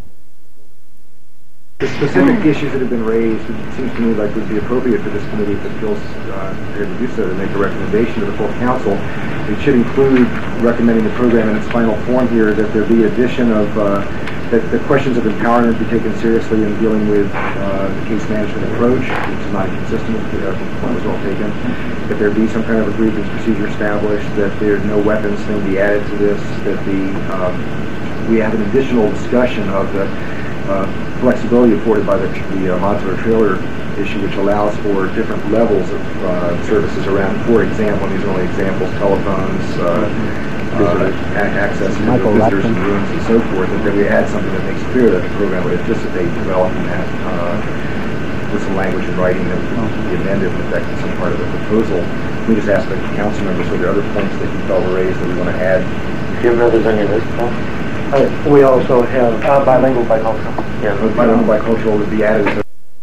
The specific issues that have been raised, it seems to me like would be appropriate for this committee, if it feels uh, prepared to do so, to make a recommendation to the full council. It should include recommending the program in its final form here, that there be addition of, uh, that the questions of empowerment be taken seriously in dealing with uh, the case management approach, which is not inconsistent with the point was well taken. That there be some kind of a grievance procedure established, that there no weapons thing be added to this, that the um, we have an additional discussion of the uh, flexibility afforded by the, the uh, modular trailer issue, which allows for different levels of uh, services around, for example, and these are only examples, telephones, uh, uh, access to visitors and rooms and so forth, and that we add something that makes clear that the program would anticipate developing that uh, with some language in writing that would be amended in effect in some part of the proposal. We just asked the council members, were there other points that you felt were raised that we want to add? Do you have others on your list, Paul? Uh, we also have uh, bilingual bicultural. Yeah, bilingual bicultural would be added.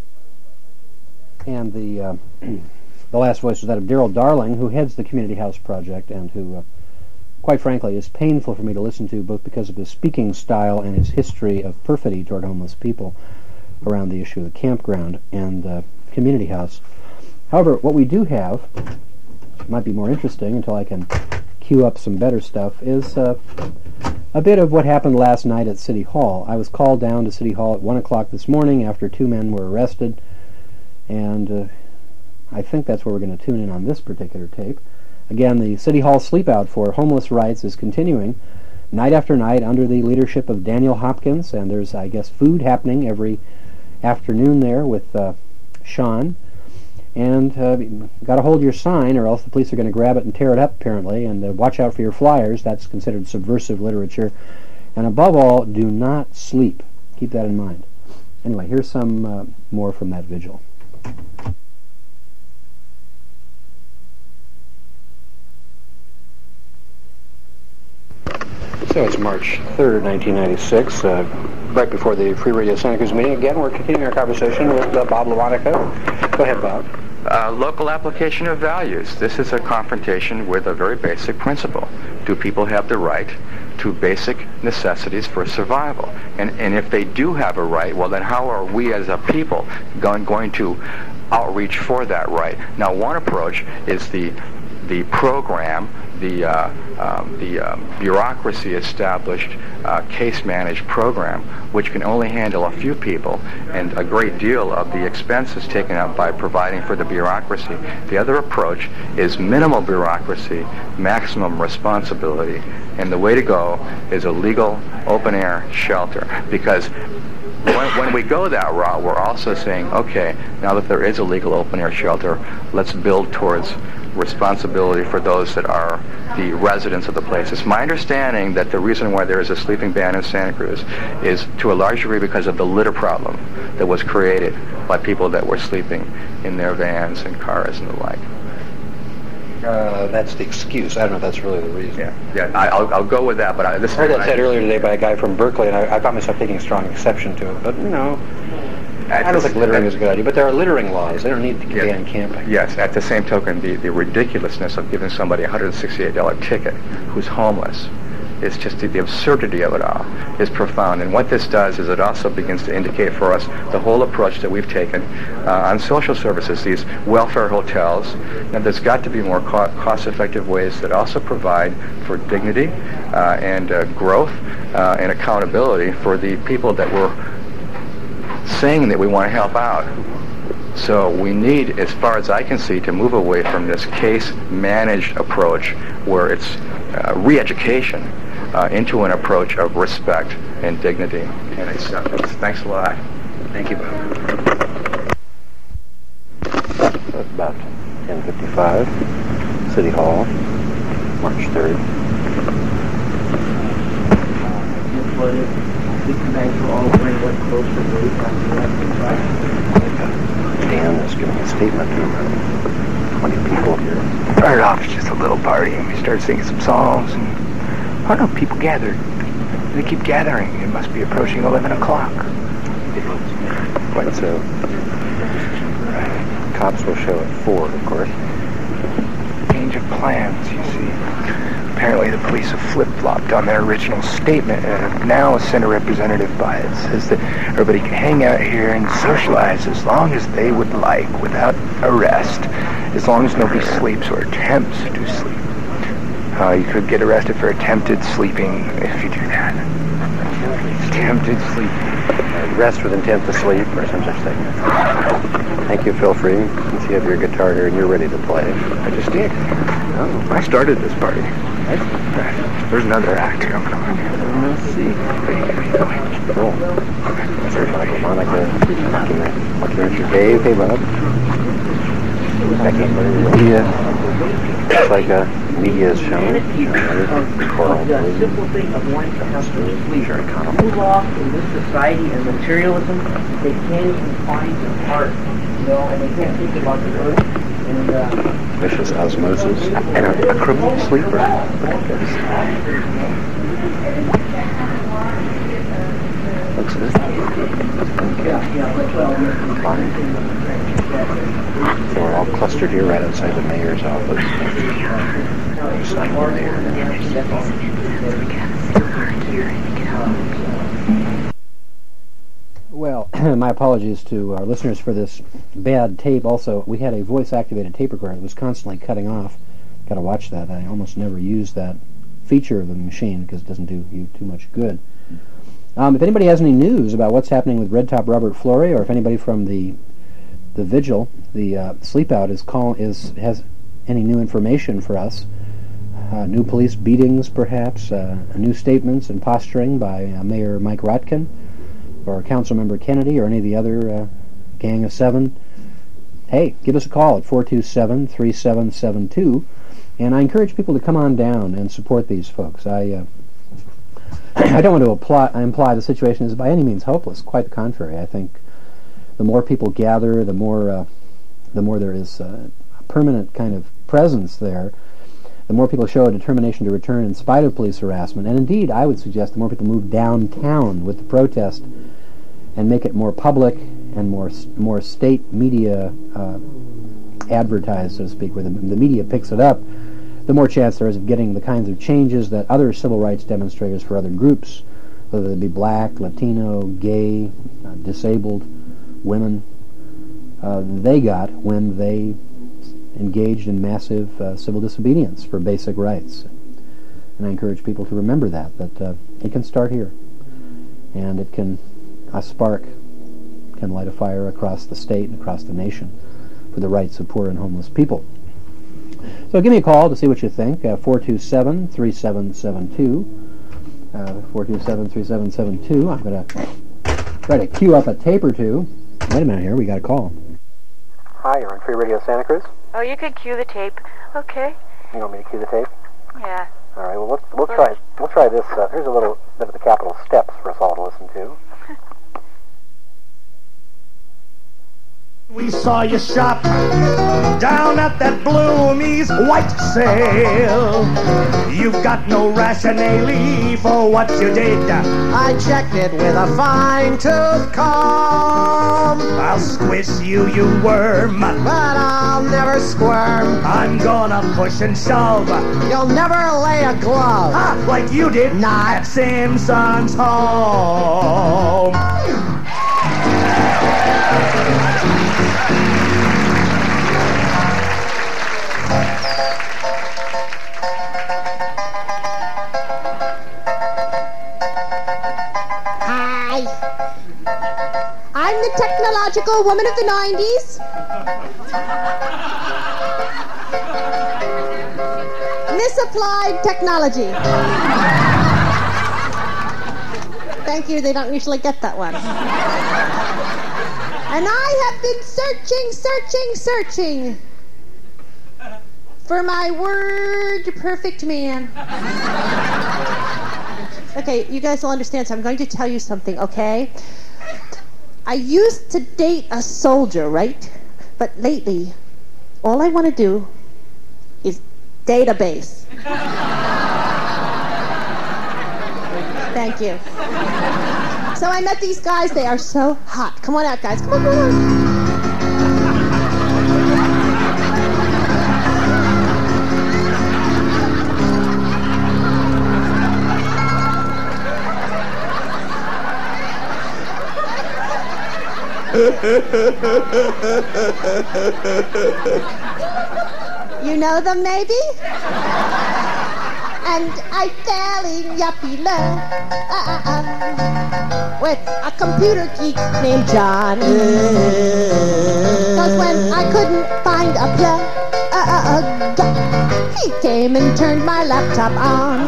And the uh, the last voice was that of Daryl Darling, who heads the Community House Project, and who, uh, quite frankly, is painful for me to listen to, both because of his speaking style and his history of perfidy toward homeless people around the issue of the campground and uh, Community House. However, what we do have, might be more interesting until I can queue up some better stuff, is uh, a bit of what happened last night at City Hall. I was called down to City Hall at one o'clock this morning after two men were arrested, and uh, I think that's where we're going to tune in on this particular tape. Again, the City Hall sleepout for homeless rights is continuing night after night under the leadership of Daniel Hopkins, and there's, I guess, food happening every afternoon there with uh, Sean. And uh, got to hold your sign, or else the police are going to grab it and tear it up, apparently. And uh, watch out for your flyers. That's considered subversive literature. And above all, do not sleep. Keep that in mind. Anyway, here's some uh, more from that vigil. So it's March third, nineteen ninety-six, uh, right before the Free Radio Santa Cruz meeting. Again, we're continuing our conversation with uh, Bob LaMonica. Go ahead, Bob. Uh, local application of values. This is a confrontation with a very basic principle. Do people have the right to basic necessities for survival? And, and if they do have a right, well then how are we as a people going, going to outreach for that right? Now, one approach is the the program, the uh, um, the um, bureaucracy established uh, case managed program, which can only handle a few people, and a great deal of the expense is taken up by providing for the bureaucracy. The other approach is minimal bureaucracy, maximum responsibility, and the way to go is a legal open air shelter, because When, when we go that route, we're also saying, okay, now that there is a legal open-air shelter, let's build towards responsibility for those that are the residents of the place. It's my understanding that the reason why there is a sleeping ban in Santa Cruz is to a large degree because of the litter problem that was created by people that were sleeping in their vans and cars and the like. Uh, that's the excuse. I don't know if that's really the reason. Yeah, yeah. I, I'll, I'll go with that. But I, this I heard that said earlier today by a guy from Berkeley, and I, I found myself taking strong exception to it. But you know, I don't think littering is a good idea. But there are littering laws. They don't need to ban camping. Yes. At the same token, the, the ridiculousness of giving somebody a one hundred sixty-eight dollar ticket who's homeless. It's just the, the absurdity of it all is profound. And what this does is it also begins to indicate for us the whole approach that we've taken uh, on social services, these welfare hotels. Now, there's got to be more co- cost-effective ways that also provide for dignity uh, and uh, growth uh, and accountability for the people that we're saying that we want to help out. So we need, as far as I can see, to move away from this case-managed approach where it's uh, re-education uh, into an approach of respect and dignity and acceptance. Thanks a lot. Thank you, Bob. That's about ten fifty-five, City Hall, March third. Dan is giving a statement to twenty people Started off as just a little party, and we started singing some songs, and I don't know, people gathered. They keep gathering. It must be approaching eleven o'clock. Quite so. Cops will show at four, of course. Change of plans, you see. Apparently the police have flip-flopped on their original statement and have now sent a representative by it. It says that everybody can hang out here and socialize as long as they would like without arrest, as long as nobody sleeps or attempts to sleep. Uh, you could get arrested for attempted sleeping if you do that. Attempted sleeping. Rest with intent to sleep or some such thing. Thank you, feel free. Since you have your guitar here and you're ready to play. I just did. Oh. I started this party. Right. There's another act coming on. Let's see. Cool. There's Michael Monica. Lucky Rancher Dave. Hey, Bob. Becky. Media. It's like a media is shown. Coral. The simple thing of wanting to have some sleep. Too lost in this society and materialism, they can't even find their heart, you know, and they can't think about the earth. And, uh, vicious osmosis. And a, a criminal sleeper. Looks good. So we're all clustered here right outside the mayor's office. Sign the mayor. Well, my apologies to our listeners for this bad tape. Also, we had a voice-activated tape recorder that was constantly cutting off. Got to watch that. I almost never use that feature of the machine because it doesn't do you too much good. Um, if anybody has any news about what's happening with Red Top Robert Fleury, or if anybody from the the vigil, the uh, sleep out, is call is has any new information for us, uh, new police beatings, perhaps, uh, new statements and posturing by uh, Mayor Mike Rotkin, or Councilmember Kennedy, or any of the other uh, Gang of Seven, hey, give us a call at four two seven, three seven seven two, and I encourage people to come on down and support these folks. I uh, I don't want to apply, imply the situation is by any means hopeless. Quite the contrary. I think the more people gather, the more uh, the more there is uh, a permanent kind of presence there, the more people show a determination to return in spite of police harassment. And indeed, I would suggest the more people move downtown with the protest and make it more public and more more state media uh, advertised, so to speak, where the, the media picks it up, the more chance there is of getting the kinds of changes that other civil rights demonstrators for other groups, whether they be black, Latino, gay, uh, disabled, women, uh, they got when they engaged in massive uh, civil disobedience for basic rights. And I encourage people to remember that, that uh, it can start here. And it can, a spark can light a fire across the state and across the nation for the rights of poor and homeless people. So give me a call to see what you think, uh, four two seven, three seven seven two, uh, four two seven, three seven seven two. I'm going to try to queue up a tape or two. Wait a minute here, we got a call. Hi, you're on Free Radio Santa Cruz. Oh, you could cue the tape. Okay. You want me to cue the tape? Yeah. All right, well, we'll, we'll try We'll try this. Uh, here's a little bit of the Capitol Steps for us all to listen to. We saw you shop down at that Bloomie's White Sale. You've got no rationale for what you did. I checked it with a fine-tooth comb. I'll squish you, you worm. But I'll never squirm. I'm gonna push and shove. You'll never lay a glove. Ah, like you did Not. at Simpson's home. Hi. I'm the technological woman of the nineties. Misapplied technology. Thank you, they don't usually get that one. And I have been searching, searching, searching for my word perfect man. Okay, you guys will understand, so I'm going to tell you something, okay? I used to date a soldier, right? But lately, all I want to do database. Thank you. So I met these guys. They are so hot. Come on out, guys. Come on, come on. You know them, maybe? And I fell in yuppie love uh, uh, uh, with a computer geek named Johnny. Cause when I couldn't find a plug, uh, uh, uh, he came and turned my laptop on.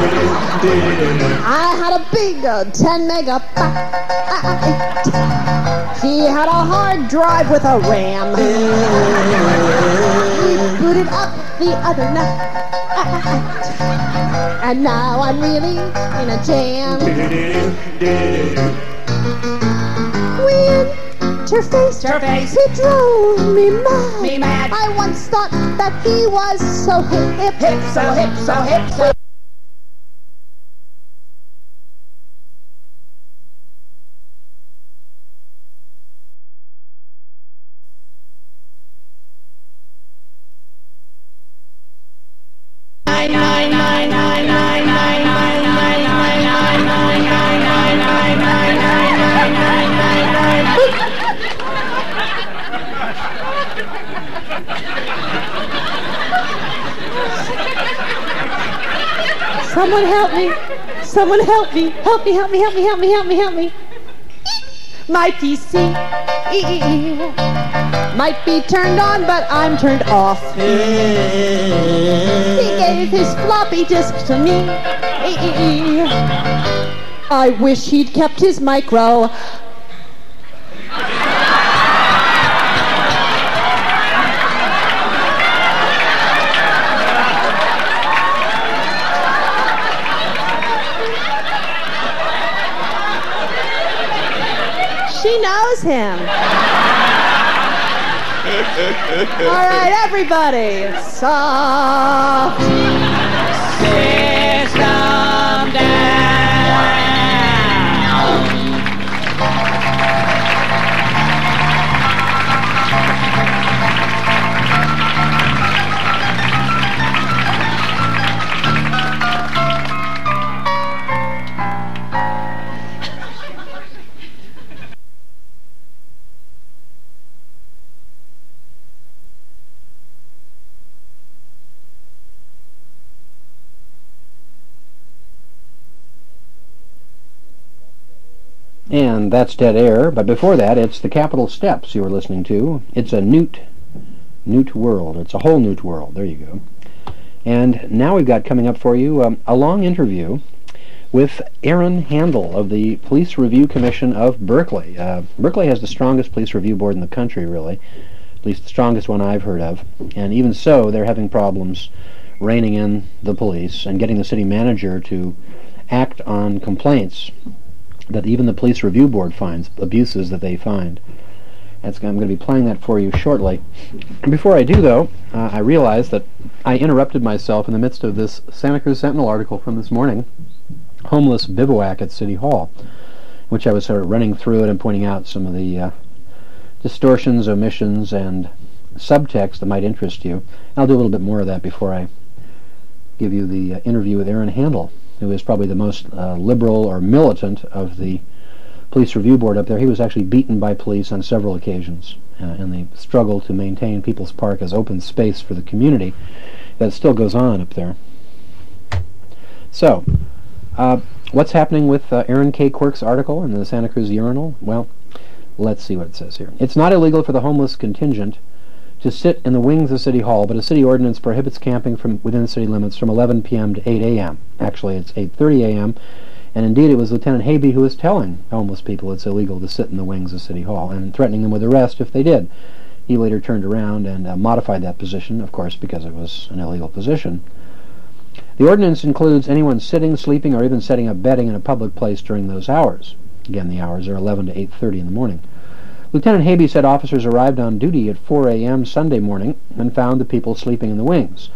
I had a big uh, ten megabyte. Uh, uh, he had a hard drive with a RAM. We booted up the other night. And now I'm really in a jam. Winterface, Interface. He drove me mad. me mad. I once thought that he was so hip, hip, so hip, so hip, so. Someone help me. Someone help me. Help me, help me, help me, help me, help me, help me. My P C might be turned on, but I'm turned off. He gave his floppy disk to me. I wish he'd kept his micro. She knows him. All right, everybody. Soft system down. And that's Dead Air, but before that, it's the Capitol Steps you were listening to. It's a newt, newt world. It's a whole newt world. There you go. And now we've got coming up for you um, a long interview with Aaron Handel of the Police Review Commission of Berkeley. Uh, Berkeley has the strongest police review board in the country, really. At least the strongest one I've heard of. And even so, they're having problems reining in the police and getting the city manager to act on complaints that even the Police Review Board finds, abuses that they find. That's, I'm going to be playing that for you shortly. And before I do, though, uh, I realize that I interrupted myself in the midst of this Santa Cruz Sentinel article from this morning, Homeless Bivouac at City Hall, which I was sort of running through it and pointing out some of the uh, distortions, omissions, and subtext that might interest you. I'll do a little bit more of that before I give you the uh, interview with Aaron Handel, who is probably the most uh, liberal or militant of the Police Review Board up there. He was actually beaten by police on several occasions uh, in the struggle to maintain People's Park as open space for the community that still goes on up there. So, uh, what's happening with uh, Aaron K. Quirk's article in the Santa Cruz Urinal? Well, let's see what it says here. It's not illegal for the homeless contingent to sit in the wings of City Hall, but a city ordinance prohibits camping from within city limits from eleven p.m. to eight a.m. Actually, it's eight thirty a.m., and indeed it was Lieutenant Habe who was telling homeless people it's illegal to sit in the wings of City Hall and threatening them with arrest if they did. He later turned around and uh, modified that position, of course, because it was an illegal position. The ordinance includes anyone sitting, sleeping, or even setting up bedding in a public place during those hours. Again, the hours are eleven to eight thirty in the morning. Lieutenant Habe said officers arrived on duty at four a.m. Sunday morning and found the people sleeping in the wings.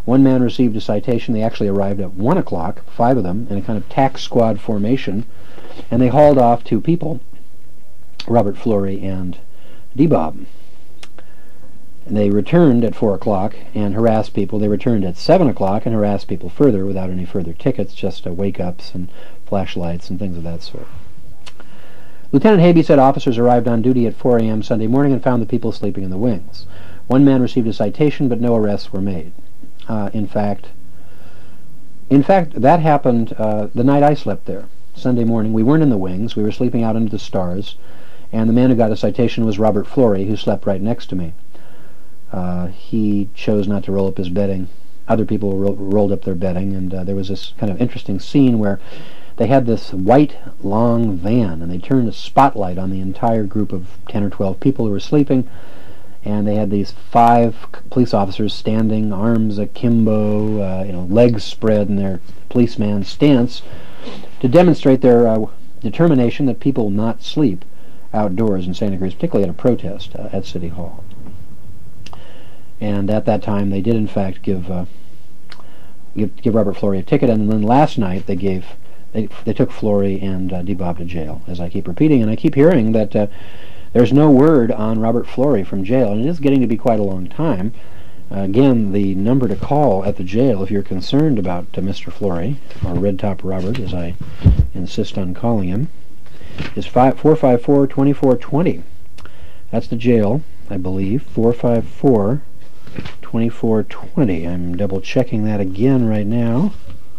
One man received a citation. They actually arrived at one o'clock, five of them, in a kind of tax squad formation, and they hauled off two people, Robert Fleury and D-Bob. And they returned at four o'clock and harassed people. They returned at seven o'clock and harassed people further without any further tickets, just uh, wake-ups and flashlights and things of that sort. Lieutenant Habe said officers arrived on duty at four a.m. Sunday morning and found the people sleeping in the wings. One man received a citation, but no arrests were made. Uh, in fact, in fact, that happened uh, the night I slept there, Sunday morning. We weren't in the wings. We were sleeping out under the stars, and the man who got a citation was Robert Fleury, who slept right next to me. Uh, he chose not to roll up his bedding. Other people ro- rolled up their bedding, and uh, there was this kind of interesting scene where they had this white, long van, and they turned a spotlight on the entire group of ten or twelve people who were sleeping, and they had these five police officers standing, arms akimbo, uh, you know, legs spread in their policeman stance, to demonstrate their uh, determination that people not sleep outdoors in Santa Cruz, particularly at a protest uh, at City Hall. And at that time, they did in fact give uh, give, give Robert Fleury a ticket, and then last night they gave they they took Fleury and uh, D-Bob to jail. As I keep repeating, and I keep hearing that uh, there's no word on Robert Fleury from jail, and it is getting to be quite a long time. Uh, again, the number to call at the jail if you're concerned about uh, Mister Fleury, or Red Top Robert, as I insist on calling him, is four five four, two four two zero. That's the jail, I believe. four five four, two four two zero. I'm double checking that again right now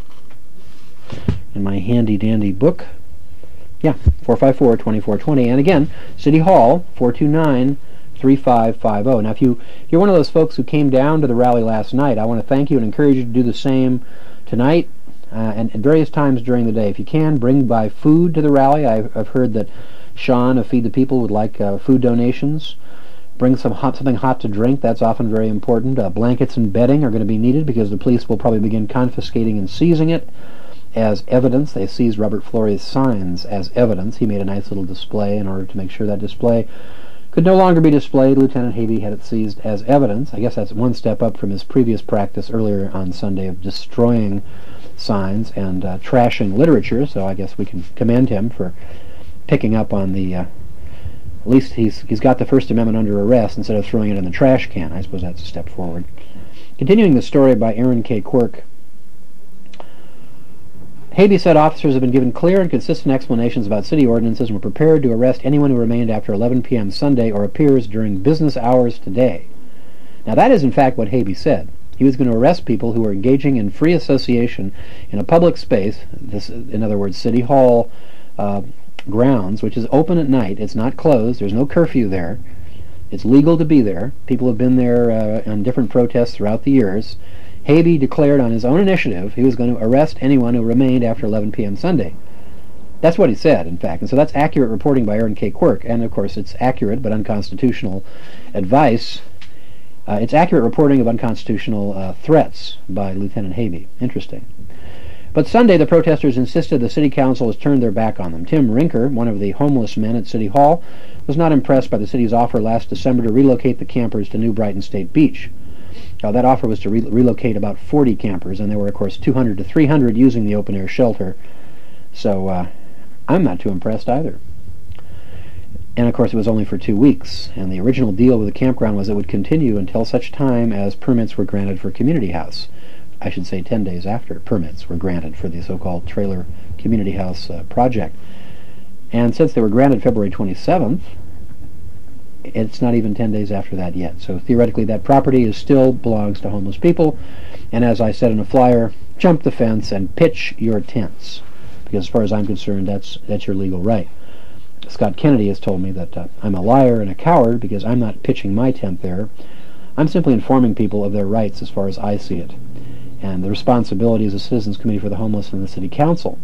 in my handy dandy book. Yeah, four five four, two four two zero. And again, City Hall, four two nine, three five five zero. Now, if, you, if you're one of those folks who came down to the rally last night, I want to thank you and encourage you to do the same tonight uh, and at various times during the day. If you can, bring by food to the rally. I've, I've heard that Sean of Feed the People would like uh, food donations. Bring some hot, something hot to drink. That's often very important. Uh, blankets and bedding are going to be needed because the police will probably begin confiscating and seizing it as evidence. They seized Robert Fleury's signs as evidence. He made a nice little display. In order to make sure that display could no longer be displayed, Lieutenant Habe had it seized as evidence. I guess that's one step up from his previous practice earlier on Sunday of destroying signs and uh, trashing literature, so I guess we can commend him for picking up on the... Uh, At least he's he's got the First Amendment under arrest instead of throwing it in the trash can. I suppose that's a step forward. Continuing the story by Aaron K. Quirk. Habe said officers have been given clear and consistent explanations about city ordinances and were prepared to arrest anyone who remained after eleven p.m. Sunday or appears during business hours today. Now that is in fact what Habe said. He was going to arrest people who were engaging in free association in a public space, this, in other words, City Hall uh, grounds, which is open at night. It's not closed. There's no curfew there. It's legal to be there. People have been there uh, on different protests throughout the years. Habe declared on his own initiative he was going to arrest anyone who remained after eleven p.m. Sunday. That's what he said, in fact. And so that's accurate reporting by Aaron K. Quirk. And, of course, it's accurate but unconstitutional advice. Uh, it's accurate reporting of unconstitutional uh, threats by Lieutenant Habe. Interesting. But Sunday, the protesters insisted the city council has turned their back on them. Tim Rinker, one of the homeless men at City Hall, was not impressed by the city's offer last December to relocate the campers to New Brighton State Beach. Now, that offer was to re- relocate about forty campers, and there were, of course, two hundred to three hundred using the open-air shelter. So uh, I'm not too impressed either. And, of course, it was only for two weeks, and the original deal with the campground was it would continue until such time as permits were granted for community house. I should say ten days after permits were granted for the so-called trailer community house uh, project. And since they were granted February twenty-seventh, it's not even ten days after that yet. So theoretically that property is still belongs to homeless people, and as I said in a flyer, jump the fence and pitch your tents, because as far as I'm concerned, that's that's your legal right. Scott Kennedy has told me that uh, I'm a liar and a coward because I'm not pitching my tent there. I'm simply informing people of their rights as far as I see it, and the responsibilities of the Citizens Committee for the Homeless and the City Council.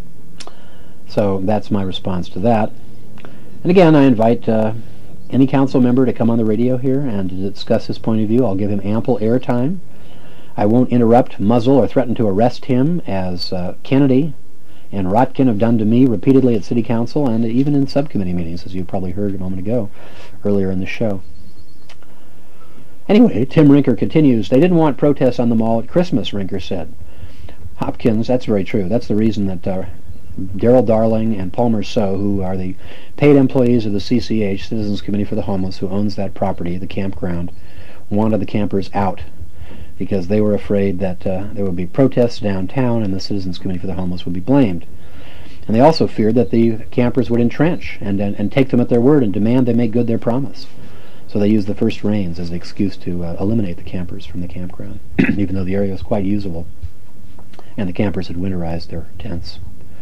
So that's my response to that. And again, I invite uh, any council member to come on the radio here and to discuss his point of view. I'll give him ample airtime. I won't interrupt, muzzle, or threaten to arrest him as uh, Kennedy and Rotkin have done to me repeatedly at City Council and even in subcommittee meetings, as you probably heard a moment ago, earlier in the show. Anyway, Tim Rinker continues, they didn't want protests on the mall at Christmas, Rinker said. Hopkins, that's very true. That's the reason that uh, Daryl Darling and Palmer So, who are the paid employees of the C C H, Citizens Committee for the Homeless, who owns that property, the campground, wanted the campers out because they were afraid that uh, there would be protests downtown and the Citizens Committee for the Homeless would be blamed. And they also feared that the campers would entrench and, and, and take them at their word and demand they make good their promise. So they used the first rains as the excuse to uh, eliminate the campers from the campground, even though the area was quite usable and the campers had winterized their tents.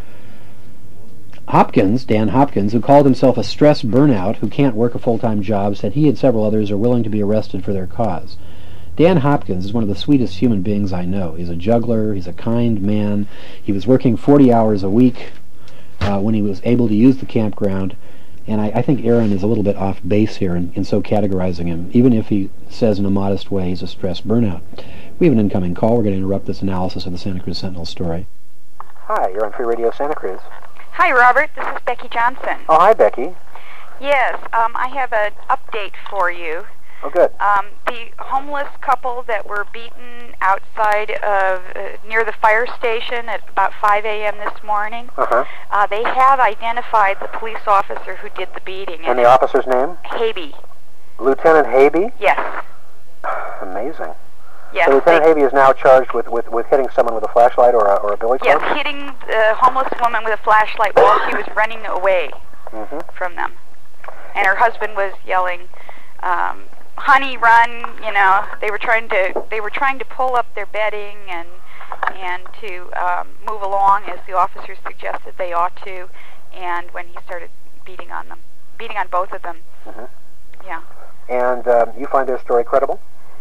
Hopkins, Dan Hopkins, who called himself a stress burnout who can't work a full-time job, said he and several others are willing to be arrested for their cause. Dan Hopkins is one of the sweetest human beings I know. He's a juggler. He's a kind man. He was working forty hours a week uh, when he was able to use the campground. And I, I think Aaron is a little bit off base here in, in so categorizing him, even if he says in a modest way he's a stress burnout. We have an incoming call. We're going to interrupt this analysis of the Santa Cruz Sentinel story. Hi, you're on Free Radio Santa Cruz. Hi, Robert. This is Becky Johnson. Oh, hi, Becky. Yes, um, I have an update for you. Oh, good. Um, the homeless couple that were beaten outside of uh, near the fire station at about five a.m. this morning, Uh-huh. uh, they have identified the police officer who did the beating. And the officer's name? Habe. Lieutenant Habe? Yes. Amazing. Yes. So Lieutenant Habe is now charged with, with, with hitting someone with a flashlight or a, or a billy club? Yes, hitting the homeless woman with a flashlight while she was running away mm-hmm. from them. And her husband was yelling, um, honey, run, you know. They were trying to they were trying to pull up their bedding and and to um, move along as the officers suggested they ought to, and when he started beating on them, beating on both of them. Mm-hmm. Yeah. And um, you find their story credible?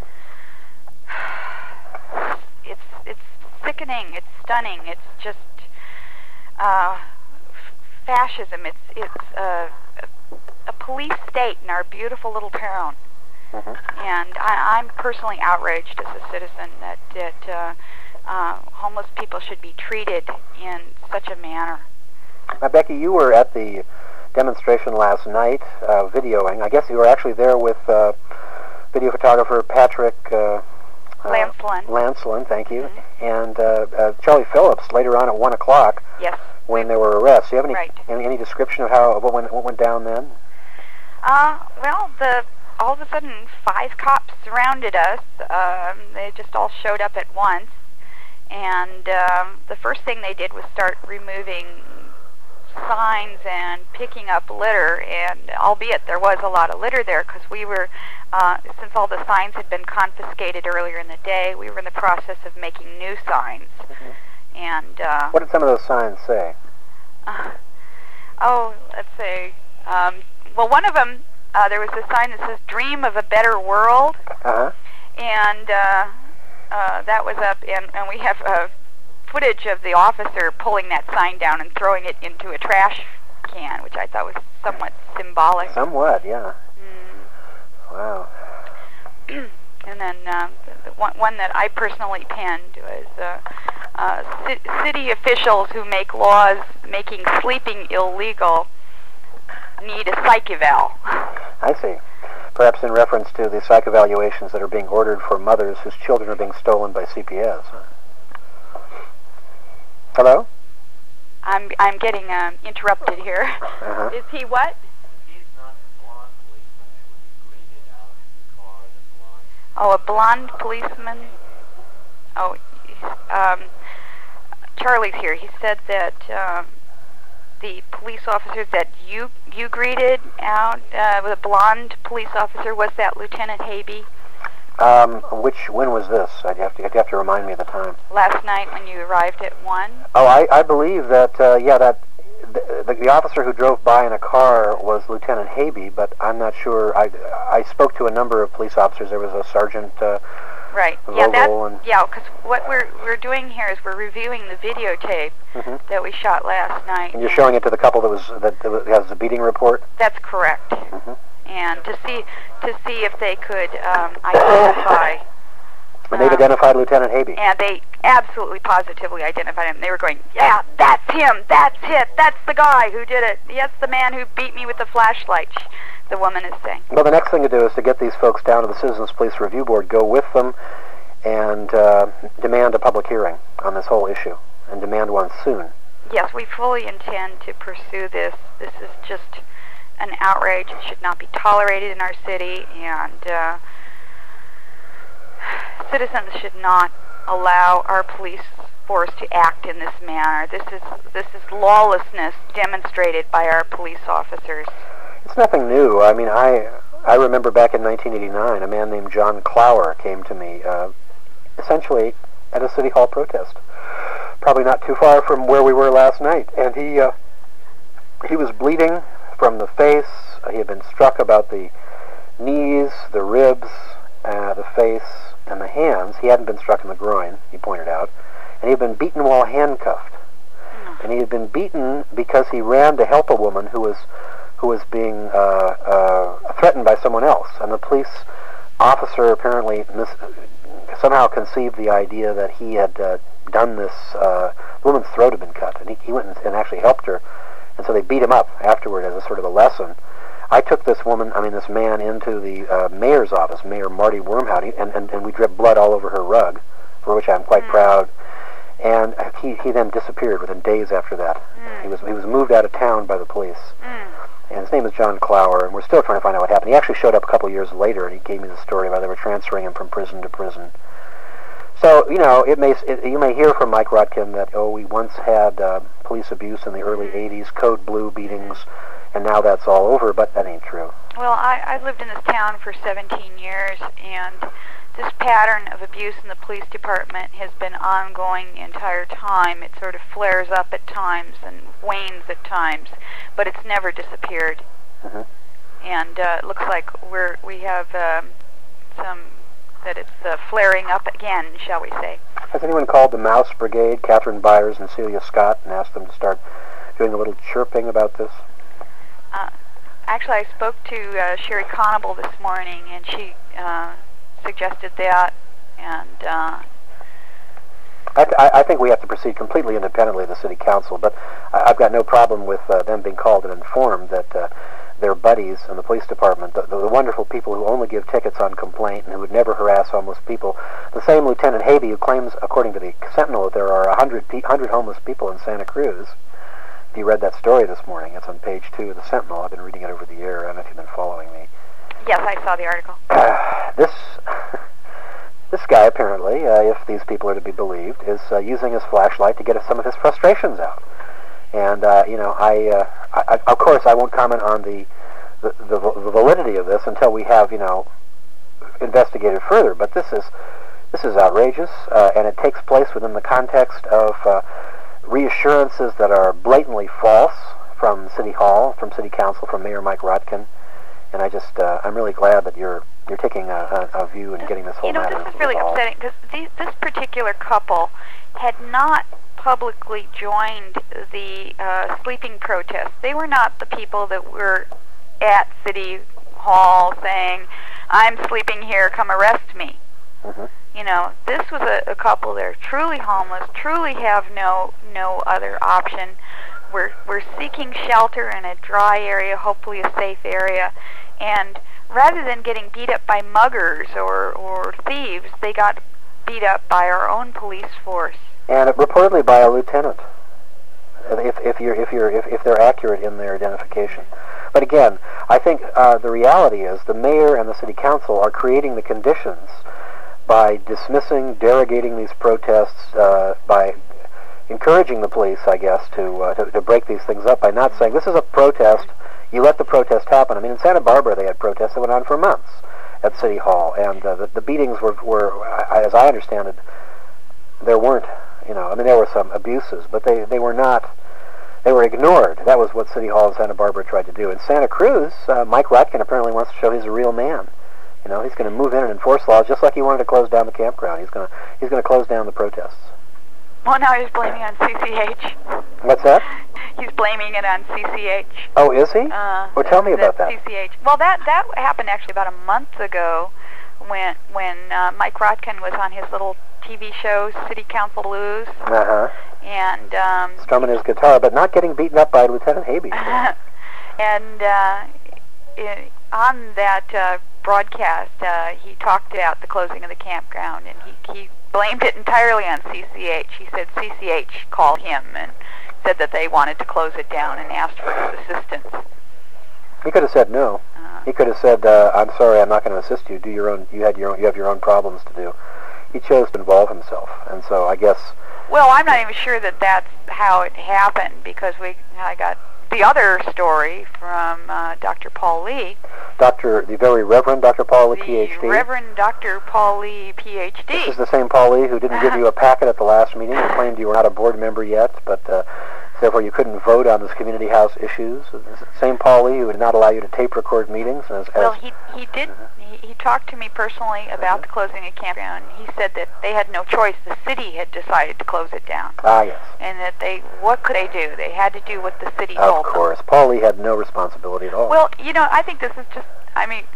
It's it's sickening. It's stunning. It's just uh, fascism. It's it's uh, a, a police state in our beautiful little town. Mm-hmm. And I, I'm personally outraged as a citizen that that uh, uh, homeless people should be treated in such a manner. Now, Becky, you were at the demonstration last night, uh, videoing. I guess you were actually there with uh, video photographer Patrick uh, Lancelin. Uh, Lancelin, thank you. Mm-hmm. And uh, uh, Charlie Phillips later on at one o'clock. Yes. When there were arrests. Do you have any, right. any any description of how what went what went down then? Uh, well, the all of a sudden five cops surrounded us. Um, they just all showed up at once, and um, the first thing they did was start removing signs and picking up litter, and albeit there was a lot of litter there because we were, uh, since all the signs had been confiscated earlier in the day, we were in the process of making new signs. Mm-hmm. And uh, what did some of those signs say? Uh, oh, let's see. Um, well, one of them, uh, there was a sign that says "Dream of a Better World," uh-huh. and uh, uh, that was up, and, and we have uh, footage of the officer pulling that sign down and throwing it into a trash can, which I thought was somewhat symbolic. Somewhat, yeah. Mm. Wow. And then uh, the, the one, one that I personally penned was uh, uh, ci city officials who make laws making sleeping illegal need a psych eval. I see. Perhaps in reference to the psych evaluations that are being ordered for mothers whose children are being stolen by C P S. Hello? I'm I'm getting uh, interrupted here. Uh-huh. Is he what? Oh, a blonde policeman? Oh, um, Charlie's here. He said that um, the police officers that you you greeted out uh, with a blonde police officer, was that Lieutenant Habe? Um, which, when was this? I'd have to, I'd have to remind me of the time. Last night when you arrived at one? Oh, I, I believe that, uh, yeah, that the, the, the officer who drove by in a car was Lieutenant Habe, but I'm not sure. I, I spoke to a number of police officers. There was a Sergeant uh, Right. Vogel Yeah, that, and yeah, because what we're we're doing here is we're reviewing the videotape mm-hmm. that we shot last night. And you're showing it to the couple that was that, that has the beating report? That's correct. Mm-hmm. And to see to see if they could um, identify. And they've um, identified Lieutenant Habe. And they absolutely positively identified him. They were going, yeah, that's him, that's it, that's the guy who did it. That's the man who beat me with the flashlight. the woman is saying. Well, the next thing to do is to get these folks down to the Citizens Police Review Board, go with them, and uh, demand a public hearing on this whole issue, and demand one soon. Yes, we fully intend to pursue this. This is just an outrage. It should not be tolerated in our city, and uh, citizens should not allow our police force to act in this manner. This is this is lawlessness demonstrated by our police officers. It's nothing new. I mean, I I remember back in nineteen eighty-nine, a man named John Clower came to me, uh, essentially at a City Hall protest, probably not too far from where we were last night, and he uh, he was bleeding from the face. He had been struck about the knees, the ribs, uh, the face, and the hands. He hadn't been struck in the groin, he pointed out, and he had been beaten while handcuffed. Mm. And he had been beaten because he ran to help a woman who was who was being uh, uh, threatened by someone else, and the police officer apparently mis- somehow conceived the idea that he had uh, done this. Uh, the woman's throat had been cut, and he, he went and, and actually helped her, and so they beat him up afterward as a sort of a lesson. I took this woman, I mean this man, into the uh, mayor's office, Mayor Marty Wormhout, and, and, and we dripped blood all over her rug, for which I'm quite mm. proud. And he, he then disappeared within days after that. Mm. He was he was moved out of town by the police. Mm. And his name is John Clower, and we're still trying to find out what happened. He actually showed up a couple years later, and he gave me the story about they were transferring him from prison to prison. So, you know, it may it, you may hear from Mike Rotkin that, oh, we once had uh, police abuse in the early eighties, Code Blue beatings, and now that's all over, but that ain't true. Well, I, I've lived in this town for seventeen years, and this pattern of abuse in the police department has been ongoing the entire time. It sort of flares up at times and wanes at times, but it's never disappeared. Mm-hmm. And uh, it looks like we're we have um, some that it's uh, flaring up again, shall we say? Has anyone called the Mouse Brigade, Catherine Byers and Celia Scott, and asked them to start doing a little chirping about this? Uh, actually, I spoke to uh, Sherry Conable this morning, and she uh, suggested that, and uh, I, th- I think we have to proceed completely independently of the city council, but I- I've got no problem with uh, them being called and informed that uh, their buddies in the police department, the, the, the wonderful people who only give tickets on complaint and who would never harass homeless people, the same Lieutenant Habe who claims, according to the Sentinel, that there are one hundred, pe- one hundred homeless people in Santa Cruz. If you read that story this morning, it's on page two of the Sentinel. I've been reading it over the year. I don't know if you've been following me. Yes, I saw the article. Uh, this this guy, apparently, uh, if these people are to be believed, is uh, using his flashlight to get some of his frustrations out. And, uh, you know, I, uh, I, I, of course, I won't comment on the, the, the, the validity of this until we have, you know, investigated further. But this is, this is outrageous, uh, and it takes place within the context of uh, reassurances that are blatantly false from City Hall, from City Council, from Mayor Mike Rotkin. And I just, uh, I'm really glad that you're you're taking a, a, a view and getting this whole matter resolved. You know, this is really resolved. upsetting, because this particular couple had not publicly joined the uh, sleeping protest. They were not the people that were at City Hall saying, I'm sleeping here, come arrest me. Mm-hmm. You know, this was a, a couple that are truly homeless, truly have no no other option. We're, we're seeking shelter in a dry area, hopefully a safe area, and rather than getting beat up by muggers or, or thieves, they got beat up by our own police force. And reportedly by a lieutenant, if, if, you're, if, you're, if, if they're accurate in their identification. But again, I think uh, the reality is the mayor and the city council are creating the conditions by dismissing, derogating these protests, uh, by encouraging the police, I guess, to, uh, to to break these things up by not saying, this is a protest, you let the protest happen. I mean, in Santa Barbara they had protests that went on for months at City Hall, and uh, the, the beatings were, were, as I understand it, there weren't, you know, I mean, there were some abuses, but they, they were not, they were ignored. That was what City Hall in Santa Barbara tried to do. In Santa Cruz, uh, Mike Rotkin apparently wants to show he's a real man. You know, he's going to move in and enforce laws just like he wanted to close down the campground. He's going to he's going to close down the protests. Well, now he's blaming on C C H. What's that? He's blaming it on C C H. Oh, is he? Uh, well, tell me about that. C C H. Well, that that happened actually about a month ago, when when uh, Mike Rotkin was on his little T V show, City Council Blues. Uh huh. And um, strumming his guitar, but not getting beaten up by Lieutenant Habe. and uh, in, on that uh, broadcast, uh, he talked about the closing of the campground, and he, he blamed it entirely on C C H. He said C C H called him and said that they wanted to close it down and asked for his assistance. He could have said no. Uh, he could have said, uh, "I'm sorry, I'm not going to assist you. Do your own. You had your own. You have your own problems to do." He chose to involve himself, and so I guess. Well, I'm not even sure that that's how it happened, because we I got the other story from uh, Doctor Paul Lee. Doctor, the very Reverend Doctor Paul Lee, P H D. The Reverend Doctor Paul Lee, P H D. This is the same Paul Lee who didn't give you a packet at the last meeting and claimed you were not a board member yet, but uh, therefore you couldn't vote on this community house issues. Same Paul Lee who would not allow you to tape record meetings. As, well, as he he did. Uh-huh. He, he talked to me personally about the closing of campground. He said that they had no choice. The city had decided to close it down. Ah, yes. And that they, what could they do? They had to do what the city of told them. Of course. Paul Lee had no responsibility at all. Well, you know, I think this is just, I mean,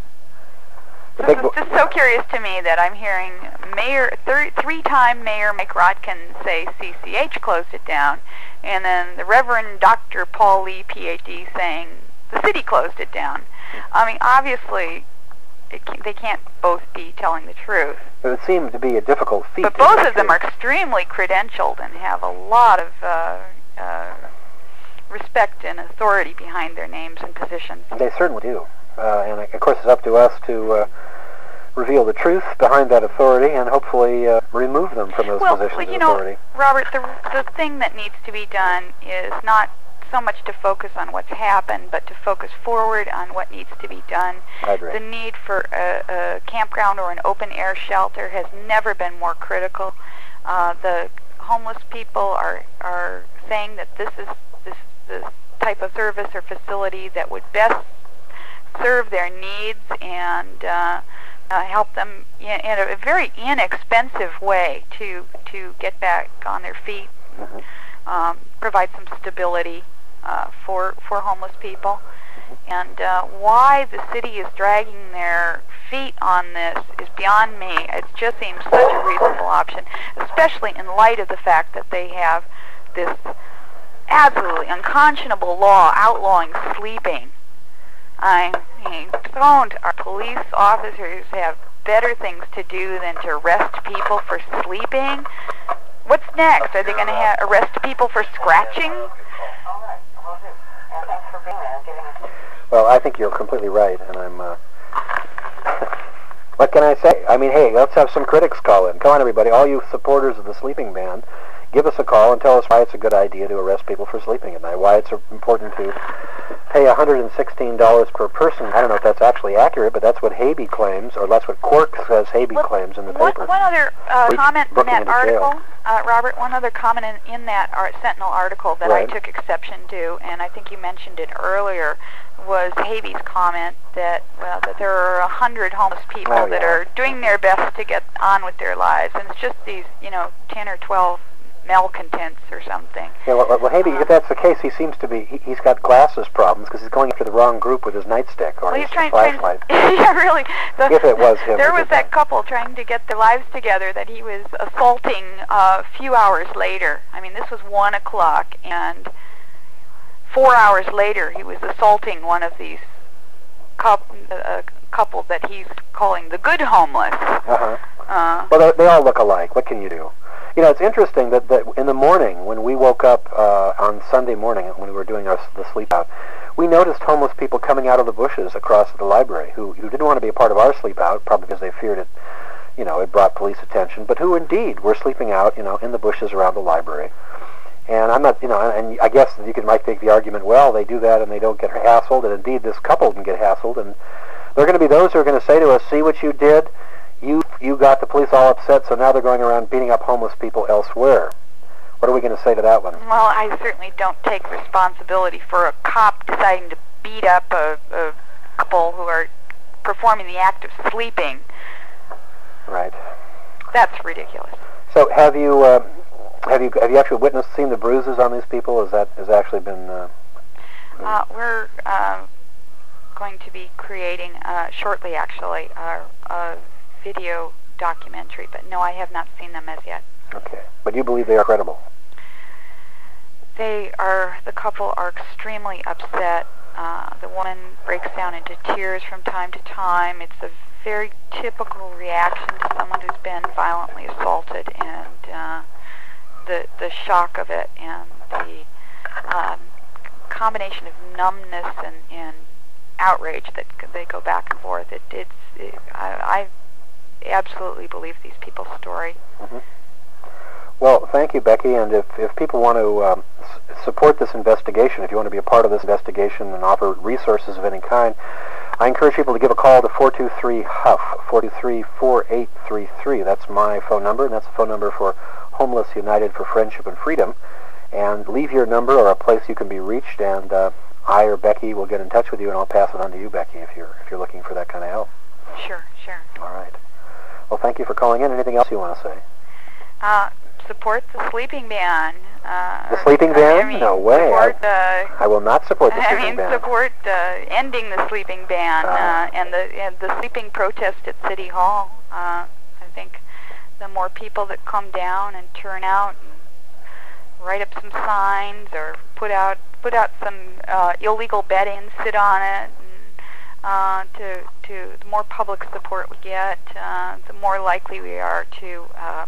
the this is just so curious to me that I'm hearing Mayor, thir- three-time Mayor Mike Rotkin say C C H closed it down, and then the Reverend Doctor Paul Lee, P H D, saying the city closed it down. I mean, obviously, it can, they can't both be telling the truth. It would seem to be a difficult feat. But both of them are extremely credentialed and have a lot of uh, uh, respect and authority behind their names and positions. They certainly do. Uh, and of course, it's up to us to uh, reveal the truth behind that authority and hopefully uh, remove them from those well, positions well, you of know, authority. Robert, the, the thing that needs to be done is not so much to focus on what's happened, but to focus forward on what needs to be done. I agree. The need for a, a campground or an open-air shelter has never been more critical. Uh, the homeless people are are saying that this is this, this type of service or facility that would best serve their needs and uh, uh, help them in, in a very inexpensive way to to get back on their feet, mm-hmm. um, provide some stability uh, for for homeless people. And uh, why the city is dragging their feet on this is beyond me. It just seems such a reasonable option, especially in light of the fact that they have this absolutely unconscionable law outlawing sleeping. I mean, don't our police officers have better things to do than to arrest people for sleeping? What's next? Are they going to ha- arrest people for scratching? Well, I think you're completely right, and I'm, uh, what can I say? I mean, hey, let's have some critics call in. Come on, everybody, all you supporters of the sleeping ban, give us a call and tell us why it's a good idea to arrest people for sleeping at night, why it's important to pay one hundred sixteen dollars per person. I don't know if that's actually accurate, but that's what Habe claims, or that's what Quark says Habe well, claims in the one, paper. One other uh, comment in that article, jail. uh, Robert, one other comment in, in that art, Sentinel article that right. I took exception to, and I think you mentioned it earlier, was Habe's comment that, well, that there are a hundred homeless people oh, that yeah. are doing their best to get on with their lives, and it's just these, you know, ten or twelve malcontents or something. Yeah, well, well Habe, uh, if that's the case, he seems to be, he, he's got glasses problems because he's going after the wrong group with his nightstick or well, his he's trying, flashlight. Trying to, yeah, really. The, if it was him. There was that, that couple trying to get their lives together that he was assaulting uh, a few hours later. I mean, this was one o'clock, and four hours later he was assaulting one of these couple, uh, couple that he's calling the good homeless. Uh-huh. Uh, well, they, they all look alike. What can you do? You know, it's interesting that, that in the morning, when we woke up uh, on Sunday morning, when we were doing our, the sleep out, we noticed homeless people coming out of the bushes across the library who, who didn't want to be a part of our sleep out, probably because they feared it, you know, it brought police attention, but who indeed were sleeping out, you know, in the bushes around the library. And I'm not, you know, and I guess you could might take the argument, well, they do that and they don't get hassled, and indeed this couple didn't get hassled, and there are going to be those who are going to say to us, see what you did? You you got the police all upset, so now they're going around beating up homeless people elsewhere. What are we going to say to that one? Well, I certainly don't take responsibility for a cop deciding to beat up a, a couple who are performing the act of sleeping. Right. That's ridiculous. So have you uh, have you have you actually witnessed, seen the bruises on these people? Has that has actually been? Uh, uh, we're uh, going to be creating uh, shortly, actually, uh, a video documentary, but no, I have not seen them as yet. Okay, but you believe they are credible? They are, the couple are extremely upset Uh, the woman breaks down into tears from time to time. It's a very typical reaction to someone who's been violently assaulted, and uh, the the shock of it, and the um, combination of numbness and, and outrage that they go back and forth. It, it's it, I, I absolutely believe these people's story. Mm-hmm. Well, thank you, Becky. And if, if people want to um, s- support this investigation, if you want to be a part of this investigation and offer resources of any kind, I encourage people to give a call to four two three H U F, four two three, four eight three three. That's my phone number, and that's the phone number for Homeless United for Friendship and Freedom. And leave your number or a place you can be reached, and uh, I or Becky will get in touch with you, and I'll pass it on to you, Becky, if you're if you're looking for that kind of help. Sure, sure. All right. Well, thank you for calling in. Anything else you want to say? Uh, support the sleeping ban. Uh, The sleeping ban? I mean, No way. Support, I, uh, I will not support the I sleeping mean, ban. support uh, ending the sleeping ban Uh, uh, and the and the sleeping protest at City Hall. Uh, I think the more people that come down and turn out and write up some signs or put out put out some uh, illegal bedding, sit on it, and uh, to to the more public support we get, uh, the more likely we are to uh,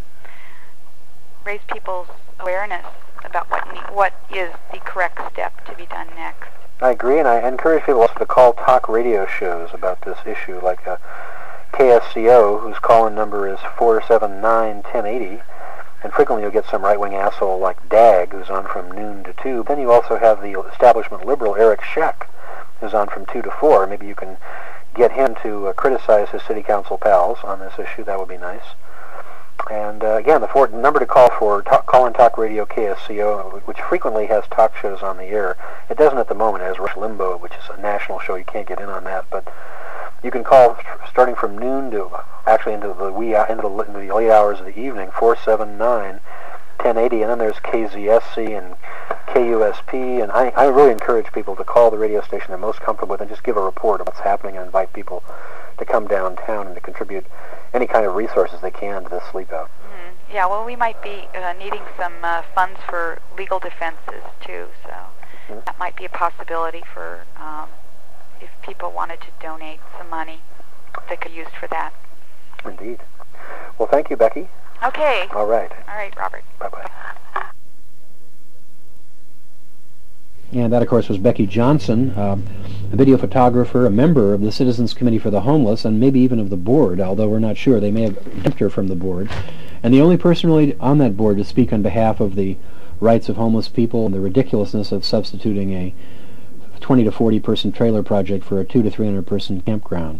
raise people's awareness about what ne- what is the correct step to be done next. I agree, and I encourage people also to call talk radio shows about this issue, like uh, K S C O, whose call-in number is four seven nine, one oh eight oh, and frequently you'll get some right-wing asshole like Dag, who's on from noon to two. Then you also have the establishment liberal Eric Scheck, who's on from two to four. Maybe you can get him to uh, criticize his city council pals on this issue. That would be nice. And uh, again, the for, number to call for talk, Call and Talk Radio K S C O, which frequently has talk shows on the air. It doesn't at the moment. It has Rush Limbaugh, which is a national show. You can't get in on that, but you can call starting from noon to actually into the wee into the, into the late hours of the evening. four seven nine, one oh eight oh, and then there's K Z S C and K U S P. And I, I really encourage people to call the radio station they're most comfortable with and just give a report of what's happening and invite people to come downtown and to contribute any kind of resources they can to this sleep out. Mm-hmm. Yeah, well, we might be uh, needing some uh, funds for legal defenses too, so mm-hmm. that might be a possibility for um, if people wanted to donate some money that could be used for that. Indeed. Well, thank you, Becky. Okay. All right. All right, Robert. Bye-bye. And that, of course, was Becky Johnson, um, a video photographer, a member of the Citizens Committee for the Homeless, and maybe even of the board, although we're not sure. They may have exempted her from the board. And the only person really on that board to speak on behalf of the rights of homeless people and the ridiculousness of substituting a twenty to forty person trailer project for a two to three hundred person campground.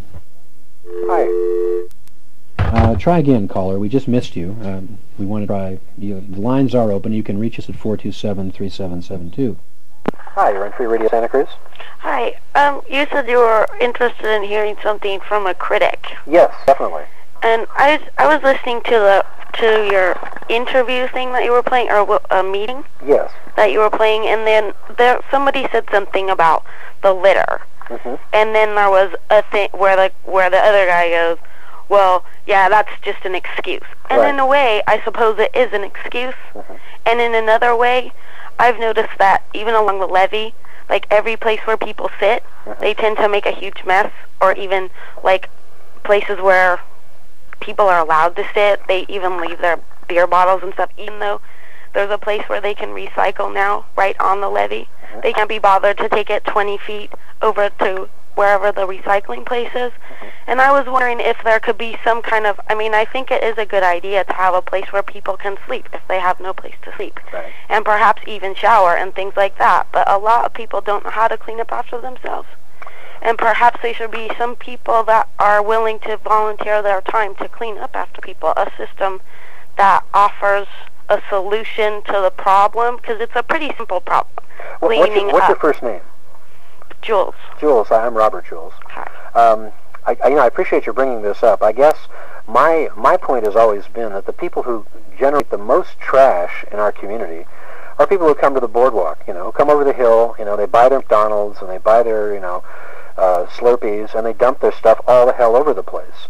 Hi. Uh, try again, caller. We just missed you. Um, we want to try. You, the lines are open. You can reach us at four two seven, three seven seven two. Hi, you're on Free Radio Santa Cruz. Hi. Um, you said you were interested in hearing something from a critic. Yes, definitely. And I was, I was listening to the to your interview thing that you were playing, or a meeting. Yes. That you were playing, and then there somebody said something about the litter, mm-hmm. and then there was a thing where the where the other guy goes, well, yeah, that's just an excuse. And right. in a way, I suppose it is an excuse. Mm-hmm. And in another way, I've noticed that even along the levee, like every place where people sit, mm-hmm. they tend to make a huge mess, or even like places where people are allowed to sit, they even leave their beer bottles and stuff, even though there's a place where they can recycle now, right on the levee. Mm-hmm. They can't be bothered to take it twenty feet over to wherever the recycling place is. Mm-hmm. And I was wondering if there could be some kind of, I mean, I think it is a good idea to have a place where people can sleep if they have no place to sleep. Right. And perhaps even shower and things like that. But a lot of people don't know how to clean up after themselves. And perhaps there should be some people that are willing to volunteer their time to clean up after people, a system that offers a solution to the problem, because it's a pretty simple problem. Well, Cleaning what's your, what's up. your first name? Jules. Jules. I'm Robert Jules. Hi. Um, I, I, you know, I appreciate you bringing this up. I guess my my point has always been that the people who generate the most trash in our community are people who come to the boardwalk. You know, who come over the hill. You know, they buy their McDonald's and they buy their, you know, uh, Slurpees, and they dump their stuff all the hell over the place.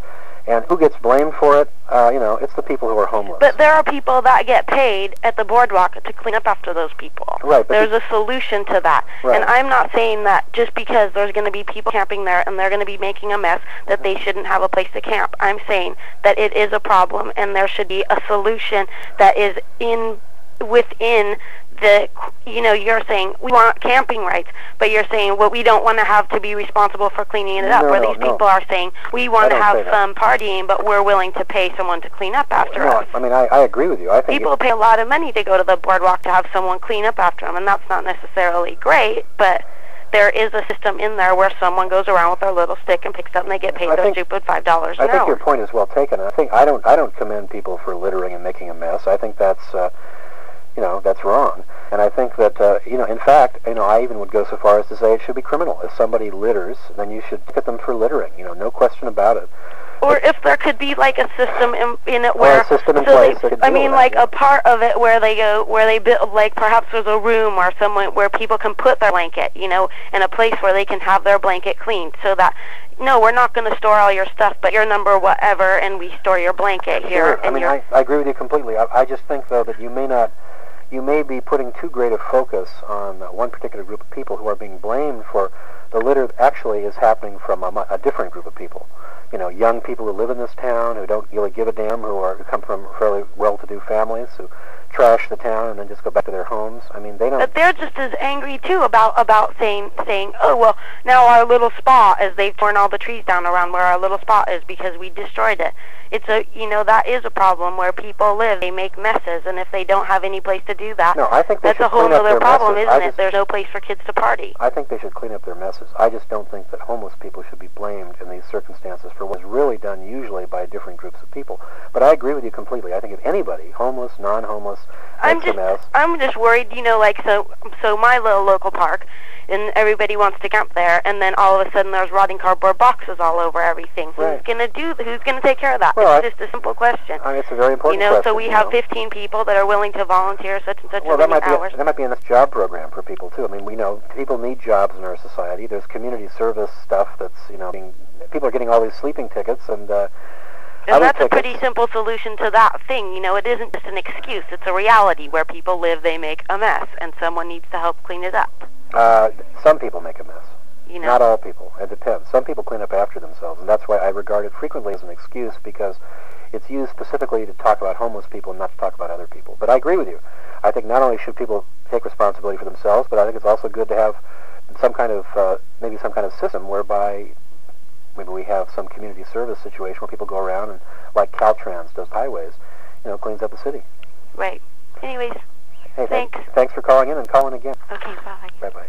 And who gets blamed for it? Uh, you know, it's the people who are homeless. But there are people that get paid at the boardwalk to clean up after those people. Right. But there's the, a solution to that. Right. And I'm not saying that just because there's going to be people camping there and they're going to be making a mess that they shouldn't have a place to camp. I'm saying that it is a problem and there should be a solution that is in within the, you know, you're saying we want camping rights, but you're saying well, we don't want to have to be responsible for cleaning it up. No, Where no, these no. people are saying we want to don't have say that. some partying, but we're willing to pay someone to clean up after no, us. I mean, I, I agree with you. I think People it, pay a lot of money to go to the boardwalk to have someone clean up after them, and that's not necessarily great, but there is a system in there where someone goes around with their little stick and picks up and they get paid I their think, stupid five dollars an I think hour. your point is well taken. I think I don't I don't commend people for littering and making a mess. I think that's uh, you know that's wrong. And I think that uh, you know in fact you know I even would go so far as to say it should be criminal. If somebody litters, then you should ticket them for littering. You know, no question about it. Or if there could be like a system in, in it Or where, a system in so place they, that could I deal mean, with like that, yeah. a part of it where they go, where they build, like perhaps there's a room or someone where people can put their blanket, you know, and a place where they can have their blanket cleaned, so that no, we're not going to store all your stuff, but your number whatever, and we store your blanket here. Sure. I And mean, your, I, I agree with you completely. I, I just think though that you may not. You may be putting too great a focus on uh, one particular group of people who are being blamed for the litter that actually is happening from a, mu- a different group of people. You know, young people who live in this town, who don't really give a damn, who are who come from fairly well-to-do families, who trash the town and then just go back to their homes. I mean, they don't... but they're just as angry too about about saying saying, oh well, now our little spot, as they've torn all the trees down around where our little spot is because we destroyed it. It's a, you know, that is a problem where people live. They make messes, and if they don't have any place to do that, No, I think they that's should a whole clean up other their problem, messes. isn't I it? just- There's no place for kids to party. I think they should clean up their messes. I just don't think that homeless people should be blamed in these circumstances for what's really done usually by different groups of people. But I agree with you completely. I think if anybody, homeless, non-homeless, I'm makes just, a mess, I'm just worried, you know, like so, so my little local park, and everybody wants to camp there, and then all of a sudden there's rotting cardboard boxes all over everything. Right. Who's gonna do? Who's gonna take care of that? Well, it's just a simple question. I mean, it's a very important You know, question. so we you have know. fifteen people that are willing to volunteer such and such Well, a that many might be hours. a, that might be in this job program for people too. I mean, we know people need jobs in our society. There's community service stuff that's you know being, people are getting all these sleeping tickets and uh, And other that's a tickets. pretty simple solution to that thing. You know, it isn't just an excuse. It's a reality where people live, they make a mess, and someone needs to help clean it up. Uh, some people make a mess. You know? Not all people. It depends. Some people clean up after themselves, and that's why I regard it frequently as an excuse because it's used specifically to talk about homeless people and not to talk about other people. But I agree with you. I think not only should people take responsibility for themselves, but I think it's also good to have some kind of, uh, maybe some kind of system whereby maybe we have some community service situation where people go around and, like Caltrans does highways, you know, cleans up the city. Right. Anyways, Hey, thanks. Thanks, thanks for calling in and calling again. Okay, bye. Bye-bye.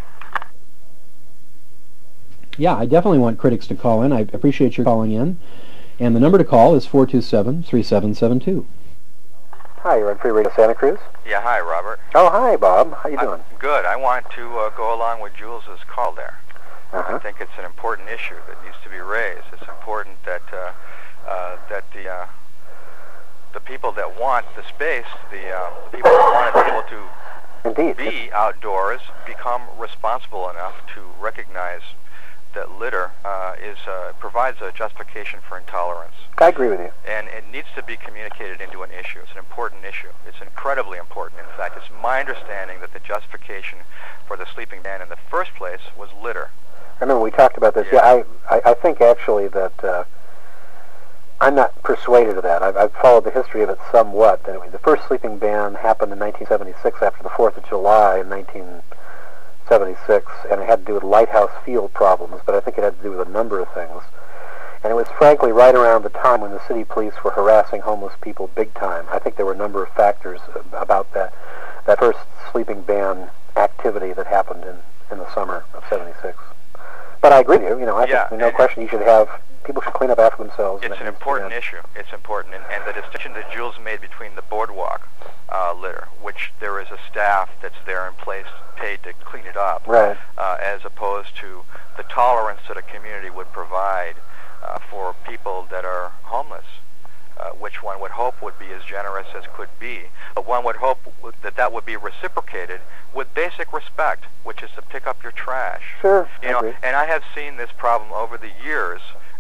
Yeah, I definitely want critics to call in. I appreciate your calling in. And the number to call is four two seven, three seven seven two. Hi, you're on Free Radio Santa Cruz. Yeah, hi, Robert. Oh, hi, Bob. How you I'm doing? good. I want to uh, go along with Jules's call there. Uh-huh. I think it's an important issue that needs to be raised. It's important that uh, uh, that the uh, the people that want the space, the uh, people that want to be able to Indeed. be outdoors, become responsible enough to recognize that litter uh, is uh, provides a justification for intolerance. I agree with you. And it needs to be communicated into an issue. It's an important issue. It's incredibly important. In fact, it's my understanding that the justification for the sleeping ban in the first place was litter. I remember we talked about this. Yeah, yeah I, I, I think actually that uh, I'm not persuaded of that. I've, I've followed the history of it somewhat. Anyway, the first sleeping ban happened in nineteen seventy-six after the fourth of July in nineteen seventy-six, and it had to do with lighthouse field problems, but I think it had to do with a number of things. And it was frankly right around the time when the city police were harassing homeless people big time. I think there were a number of factors about that that first sleeping ban activity that happened in, in the summer of seventy-six. But I agree with you. You know, I Yeah, think no question you should have, people should clean up after themselves. and It's that an needs to be important done. issue. It's important. And, and the distinction that Jules made between the boardwalk uh, litter, which there is a staff that's there in place paid to clean it up, Right. uh, as opposed to the tolerance that a community would provide uh, for people that are homeless, uh, which one would hope would be as generous as could be. But one would hope w- that that would be reciprocated with basic respect, which is to pick up your trash. Sure, You I know, agree. and I have seen this problem over the years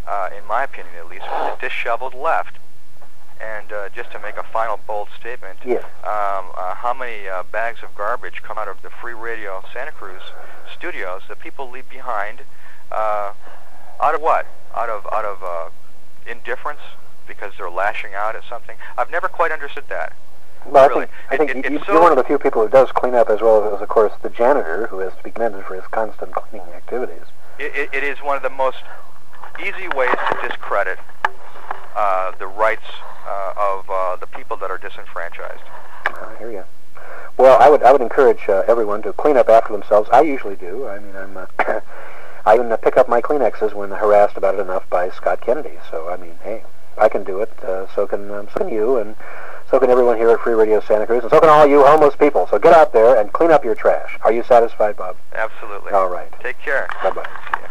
uh, in my opinion at least, with the disheveled left. And uh, just to make a final bold statement, yes. um, uh, how many uh, bags of garbage come out of the Free Radio Santa Cruz studios that people leave behind? Uh, out of what? Out of out of uh, indifference because they're lashing out at something? I've never quite understood that. Well, really. I think, I it, think it, you, it's you're so one of the few people who does clean up, as well as, of course, the janitor, who has to be commended for his constant cleaning activities. It, it, it is one of the most easy ways to discredit uh, the rights uh, of uh, the people that are disenfranchised. I hear you. Well, I would I would encourage uh, everyone to clean up after themselves. I usually do. I mean, I'm uh, I even uh, pick up my Kleenexes when harassed about it enough by Scott Kennedy. So I mean, hey, I can do it. Uh, so can um, so can you, and so can everyone here at Free Radio Santa Cruz, and so can all you homeless people. So get out there and clean up your trash. Are you satisfied, Bob? Absolutely. All right. Take care. Bye bye.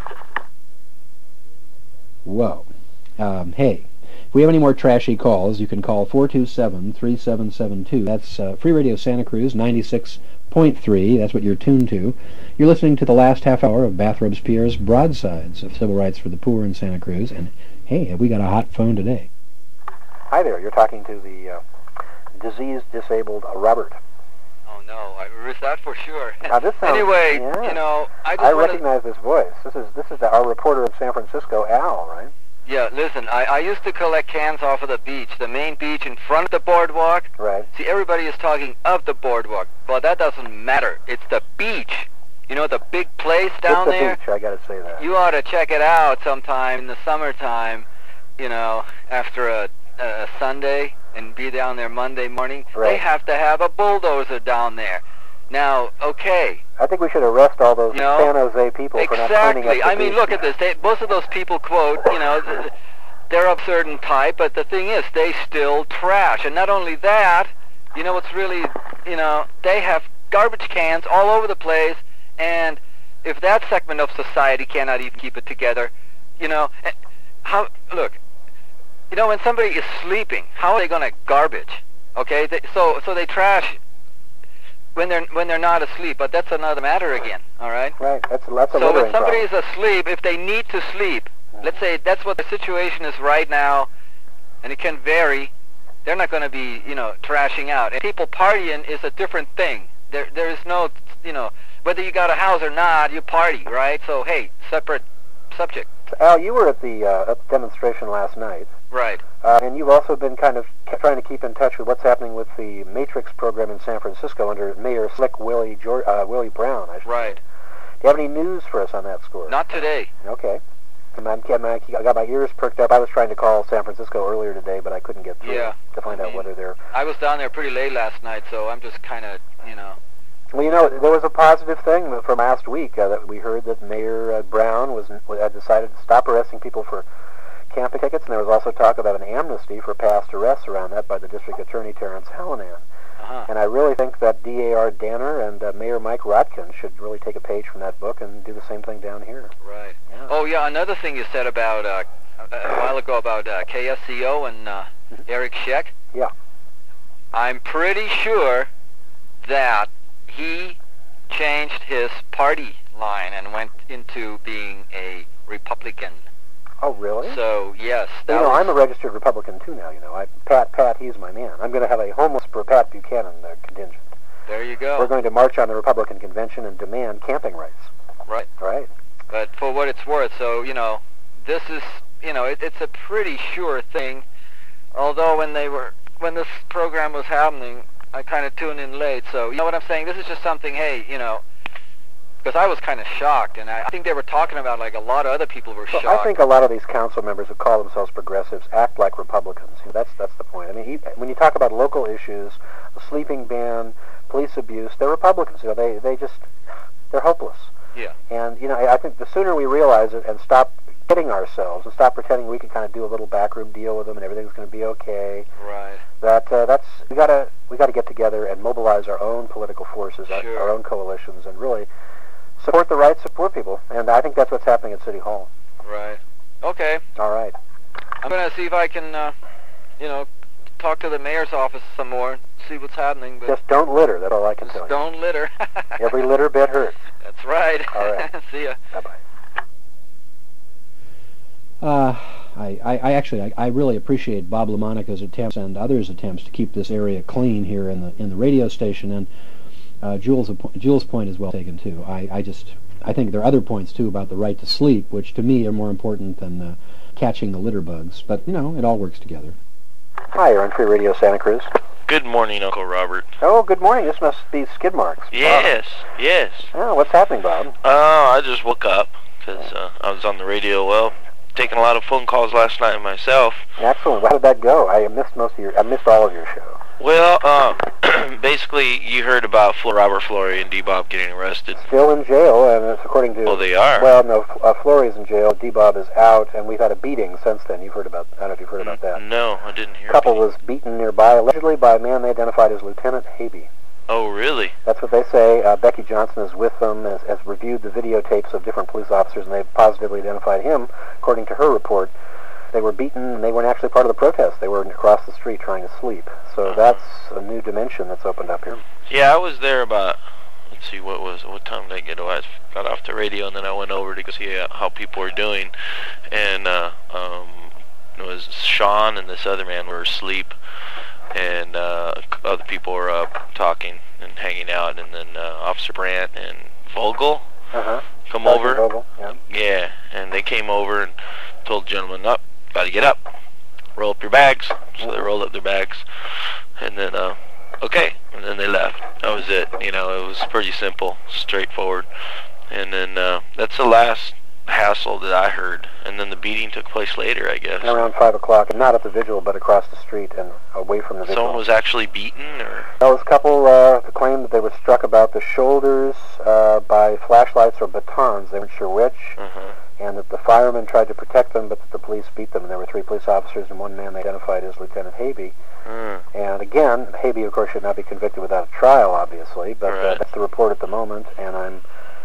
Whoa. Um, hey. If we have any more trashy calls, you can call four two seven, three seven seven two. That's uh, Free Radio Santa Cruz, ninety-six point three. That's what you're tuned to. You're listening to the last half hour of Bathrobes Pierre's Broadsides of Civil Rights for the Poor in Santa Cruz. And, hey, have we got a hot phone today? Hi there. You're talking to the uh, disease-disabled uh, Robert. Oh, no. I risk that for sure. Now, this sounds, anyway, yeah. you know, I just I wanna... recognize this voice. This is this is the, our reporter in San Francisco, Al, right? Yeah, listen, I, I used to collect cans off of the beach, the main beach in front of the boardwalk. Right. See, everybody is talking of the boardwalk, but that doesn't matter. It's the beach. You know, the big place down it's the there? Beach, I gotta say that. You ought to check it out sometime in the summertime, you know, after a, a Sunday, and be down there Monday morning. Right. They have to have a bulldozer down there. Now, okay. I think we should arrest all those You know, San Jose people exactly. for not cleaning up the I mean, beach. look at this. They, most of those people quote, you know, th- they're of certain type, but the thing is, they still trash. And not only that, you know what's really, you know, they have garbage cans all over the place, and if that segment of society cannot even keep it together, you know, how, look, you know, when somebody is sleeping, how are they going to garbage? Okay, they, so so they trash when they're when they're not asleep, but that's another matter again. All right. Right. That's that's a So littering when somebody problem. is asleep, if they need to sleep, let's say that's what the situation is right now, and it can vary. They're not going to be, you know, trashing out. And people partying is a different thing. There there is no, you know, whether you got a house or not, you party, right? So hey, separate subject. Al, you were at the uh, at the demonstration last night. Right. Uh, and you've also been kind of ke- trying to keep in touch with what's happening with the Matrix program in San Francisco under Mayor Slick Willie George, uh, Willie Brown. I should Right. say. Do you have any news for us on that score? Not today. Okay. I'm, I'm, I'm, I got my ears perked up. I was trying to call San Francisco earlier today, but I couldn't get through Yeah. to find I out mean, whether they're... I was down there pretty late last night, so I'm just kind of, you know. Well, you know, there was a positive thing from last week uh, that we heard that Mayor uh, Brown was had decided to stop arresting people for camping tickets, and there was also talk about an amnesty for past arrests around that by the District Attorney Terrence Hallinan. Uh-huh. And I really think that D A R Danner and uh, Mayor Mike Rotkin should really take a page from that book and do the same thing down here. Right. Yeah. Oh, yeah, another thing you said about, uh, a while ago about uh, K S C O and uh, Eric Scheck. Yeah. I'm pretty sure that he changed his party line and went into being a Republican. Oh, really? So, yes. That You know, was, I'm a registered Republican, too, now, you know. I, Pat, Pat, he's my man. I'm going to have a homeless for Pat Buchanan uh, contingent. There you go. We're going to march on the Republican convention and demand camping rights. Right. Right. But for what it's worth, so, you know, this is, you know, it, it's a pretty sure thing. Although when they were, when this program was happening, I kind of tuned in late. So, you know what I'm saying? This is just something, hey, you know, because I was kind of shocked, and I, I think they were talking about, like, a lot of other people were Well, shocked. I think a lot of these council members who call themselves progressives act like Republicans. You know, that's that's the point. I mean, he, when you talk about local issues, the sleeping ban, police abuse, they're Republicans. You know, they they just they're hopeless. Yeah. And you know, I, I think the sooner we realize it and stop kidding ourselves and stop pretending we can kind of do a little backroom deal with them and everything's going to be okay. Right. That uh, that's we gotta we gotta get together and mobilize our own political forces, our, Sure. our own coalitions, and really support the rights of poor people. And I think that's what's happening at City Hall. Right. Okay. All right. I'm going to see if I can, uh, you know, talk to the mayor's office some more, see what's happening. But Just don't litter. That's all I can tell you. don't litter. Every litter bit hurts. That's right. All right. See ya. Bye-bye. Uh, I, I, I actually, I, I really appreciate Bob LaMonica's attempts and others' attempts to keep this area clean here in the in the radio station, and uh, Jules' Jules' point is well taken too. I, I just, I think there are other points too about the right to sleep, which to me are more important than uh, catching the litter bugs. But you know, it all works together. Hi, you're on Free Radio Santa Cruz. Good morning, Uncle Robert. Oh, good morning. This must be skid marks. Yes, Bob. yes. Oh, what's happening, Bob? Oh, I just woke up because uh, I was on the radio. Well, taking a lot of phone calls last night myself. Excellent. How did that go? I missed most of your. I missed all of your show. Well, uh, basically, you heard about Flo- Robert Flory and D-Bob getting arrested. Still in jail, and it's according to... Oh, they are? Well, no, uh, Flory's in jail, D-Bob is out, and we've had a beating since then. You've heard about... I don't know if you've heard about that. No, I didn't hear. A couple was beaten nearby, allegedly by a man they identified as Lieutenant Habe. Oh, really? That's what they say. Uh, Becky Johnson is with them, has, has reviewed the videotapes of different police officers, and they've positively identified him, according to her report. They were beaten, and they weren't actually part of the protest. They were across the street trying to sleep. So uh-huh. That's a new dimension that's opened up here. Yeah, I was there about, let's see, what was, what time did I get away? I got off the radio, and then I went over to go see how people were doing. And uh, um, it was Sean and this other man were asleep, and uh, other people were up talking and hanging out. And then uh, Officer Brandt and Vogel uh-huh. come Sergeant over. Vogel, yeah. Yeah, and they came over and told the gentleman, up. Got to get up, roll up your bags. So they rolled up their bags, and then, uh, okay, and then they left. That was it. You know, it was pretty simple, straightforward. And then uh, that's the last hassle that I heard. And then the beating took place later, I guess. Around five o'clock, not at the vigil, but across the street and away from the vigil. Someone was actually beaten, or? Well, this couple uh, claimed that they were struck about the shoulders uh, by flashlights or batons. They weren't sure which. Uh-huh. And that the firemen tried to protect them, but that the police beat them. And there were three police officers and one man they identified as Lieutenant Habe. Mm. And again, Habe, of course, should not be convicted without a trial, obviously, but right. uh, that's the report at the moment, and I'm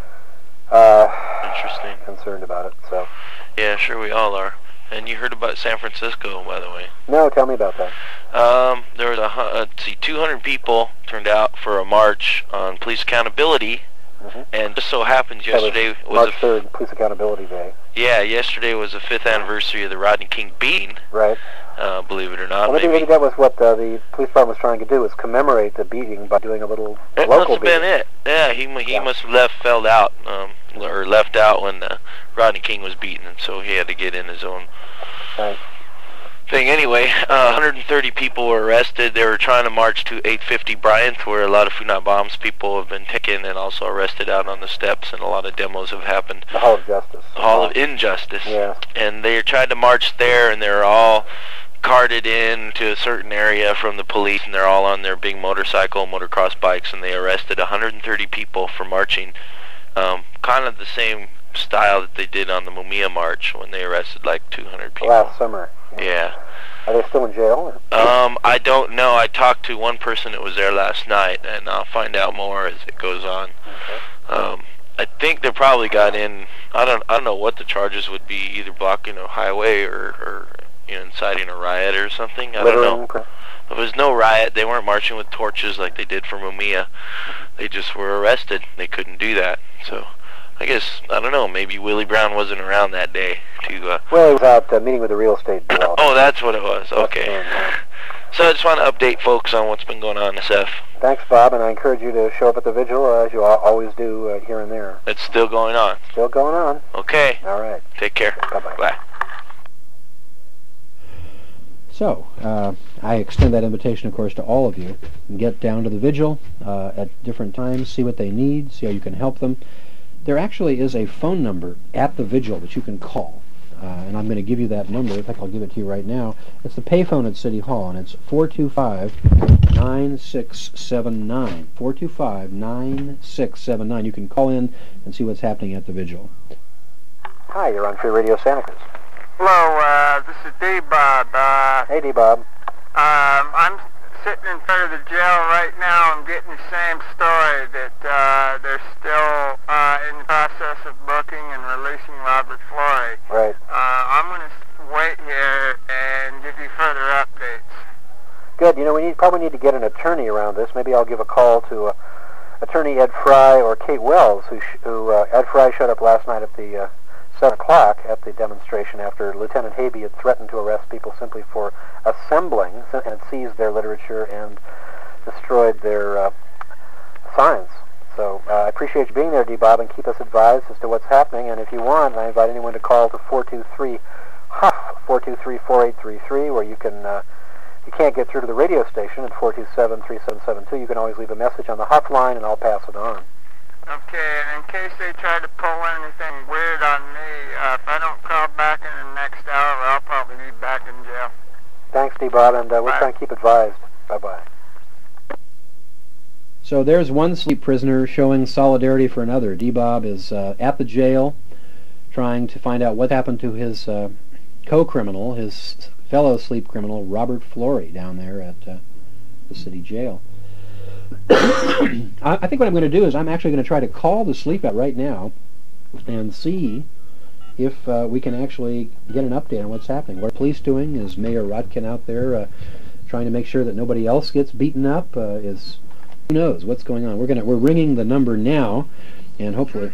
uh, Interesting. concerned about it. So. Yeah, sure we all are. And you heard about San Francisco, by the way. No, tell me about that. Um, there was a uh, let's see, two hundred people turned out for a march on police accountability. Mm-hmm. And just so happens yesterday was was March a third, Police Accountability Day. Yeah, yesterday was the fifth anniversary of the Rodney King beating. Right. Uh, believe it or not. Well, maybe, maybe that was what uh, the police department was trying to do, was commemorate the beating by doing a little it local must have beating. been it. Yeah, he he yeah. must have left, fell out, um, or left out when uh, Rodney King was beaten, and so he had to get in his own right. thing. Anyway, uh, one hundred thirty people were arrested. They were trying to march to eight fifty Bryant, where a lot of Food Not Bombs people have been taken and also arrested out on the steps, and a lot of demos have happened. The Hall of Justice. The Hall of Injustice. Yeah. And they tried to march there, and they were all carted in to a certain area from the police, and they're all on their big motorcycle, motocross bikes, and they arrested one hundred thirty people for marching, um, kind of the same style that they did on the Mumia March when they arrested like two hundred people. Last summer. Yeah. yeah. Are they still in jail? Or? Um, I don't know. I talked to one person that was there last night, and I'll find out more as it goes on. Okay. Um, I think they probably got in. I don't. I don't know what the charges would be. Either blocking a highway or, or you know, inciting a riot or something. I Littering. don't know. If there was no riot, they weren't marching with torches like they did for Mumia. They just were arrested. They couldn't do that. So. I guess, I don't know, maybe Willie Brown wasn't around that day to... Uh, well, he was out uh, meeting with the real estate developer. Oh, that's what it was. Okay. So I just want to update folks on what's been going on in S F. Thanks, Bob, and I encourage you to show up at the vigil, uh, as you always do uh, here and there. It's still going on. Still going on. Okay. All right. Take care. Bye-bye. Bye. So, uh, I extend that invitation, of course, to all of you. Get down to the vigil uh, at different times, see what they need, see how you can help them. There actually is a phone number at the vigil that you can call, uh, and I'm going to give you that number. In fact, I'll give it to you right now. It's the payphone at City Hall, and it's four two five, nine six seven nine. four two five, nine six seven nine. You can call in and see what's happening at the vigil. Hi, you're on Free Radio Santa Cruz. Hello, uh, this is D-Bob. Uh, hey, D-Bob. Um, I'm sitting in front of the jail right now. I'm getting the same story that uh, they're still uh, in the process of booking and releasing Robert Flory. Right. Uh, I'm going to wait here and give you further updates. Good. You know, we need, probably need to get an attorney around this. Maybe I'll give a call to uh, Attorney Ed Fry or Kate Wells, who, sh- who uh, Ed Fry showed up last night at the uh, seven o'clock at the demonstration after Lieutenant Habey had threatened to arrest people simply for assembling and had seized their literature and destroyed their uh, signs. So uh, I appreciate you being there, D-Bob, and keep us advised as to what's happening. And if you want, I invite anyone to call to four two three H U F, four two three, four eight three three, where you can, uh, if you can't get through to the radio station at four two seven, three seven seven two, you can always leave a message on the H U F line, and I'll pass it on. Okay, and in case they try to pull anything weird on me, uh, if I don't call back in the next hour, I'll probably be back in jail. Thanks, D-Bob, and uh, we'll try and keep advised. Bye-bye. So there's one sleep prisoner showing solidarity for another. D-Bob is uh, at the jail trying to find out what happened to his uh, co-criminal, his fellow sleep criminal, Robert Flory, down there at uh, the city jail. I, I think what I'm going to do is I'm actually going to try to call the sleep out right now and see if uh, we can actually get an update on what's happening. What are police doing? Is Mayor Rotkin out there uh, trying to make sure that nobody else gets beaten up? Uh, is who knows what's going on? We're gonna we're ringing the number now, and hopefully.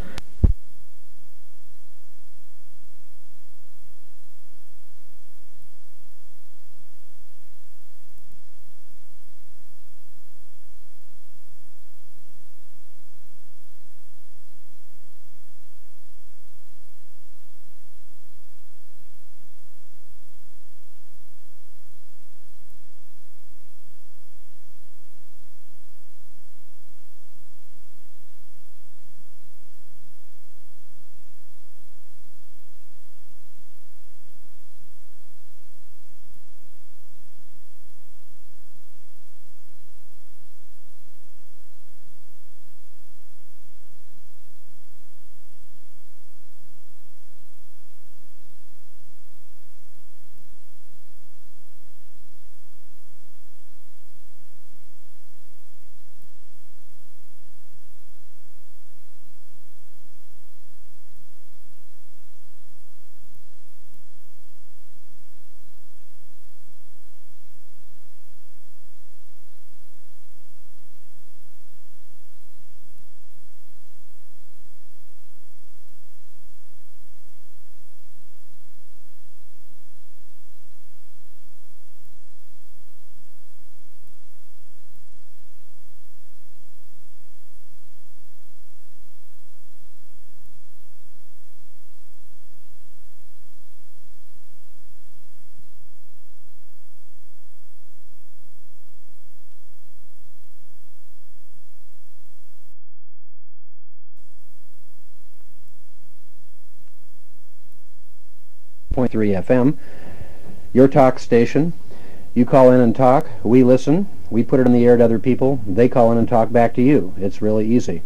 point three F M, your talk station. You call in and talk, we listen, we put it on the air to other people, they call in and talk back to you. It's really easy.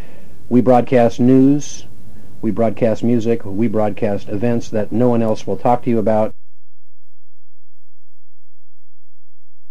We broadcast news, we broadcast music, we broadcast events that no one else will talk to you about.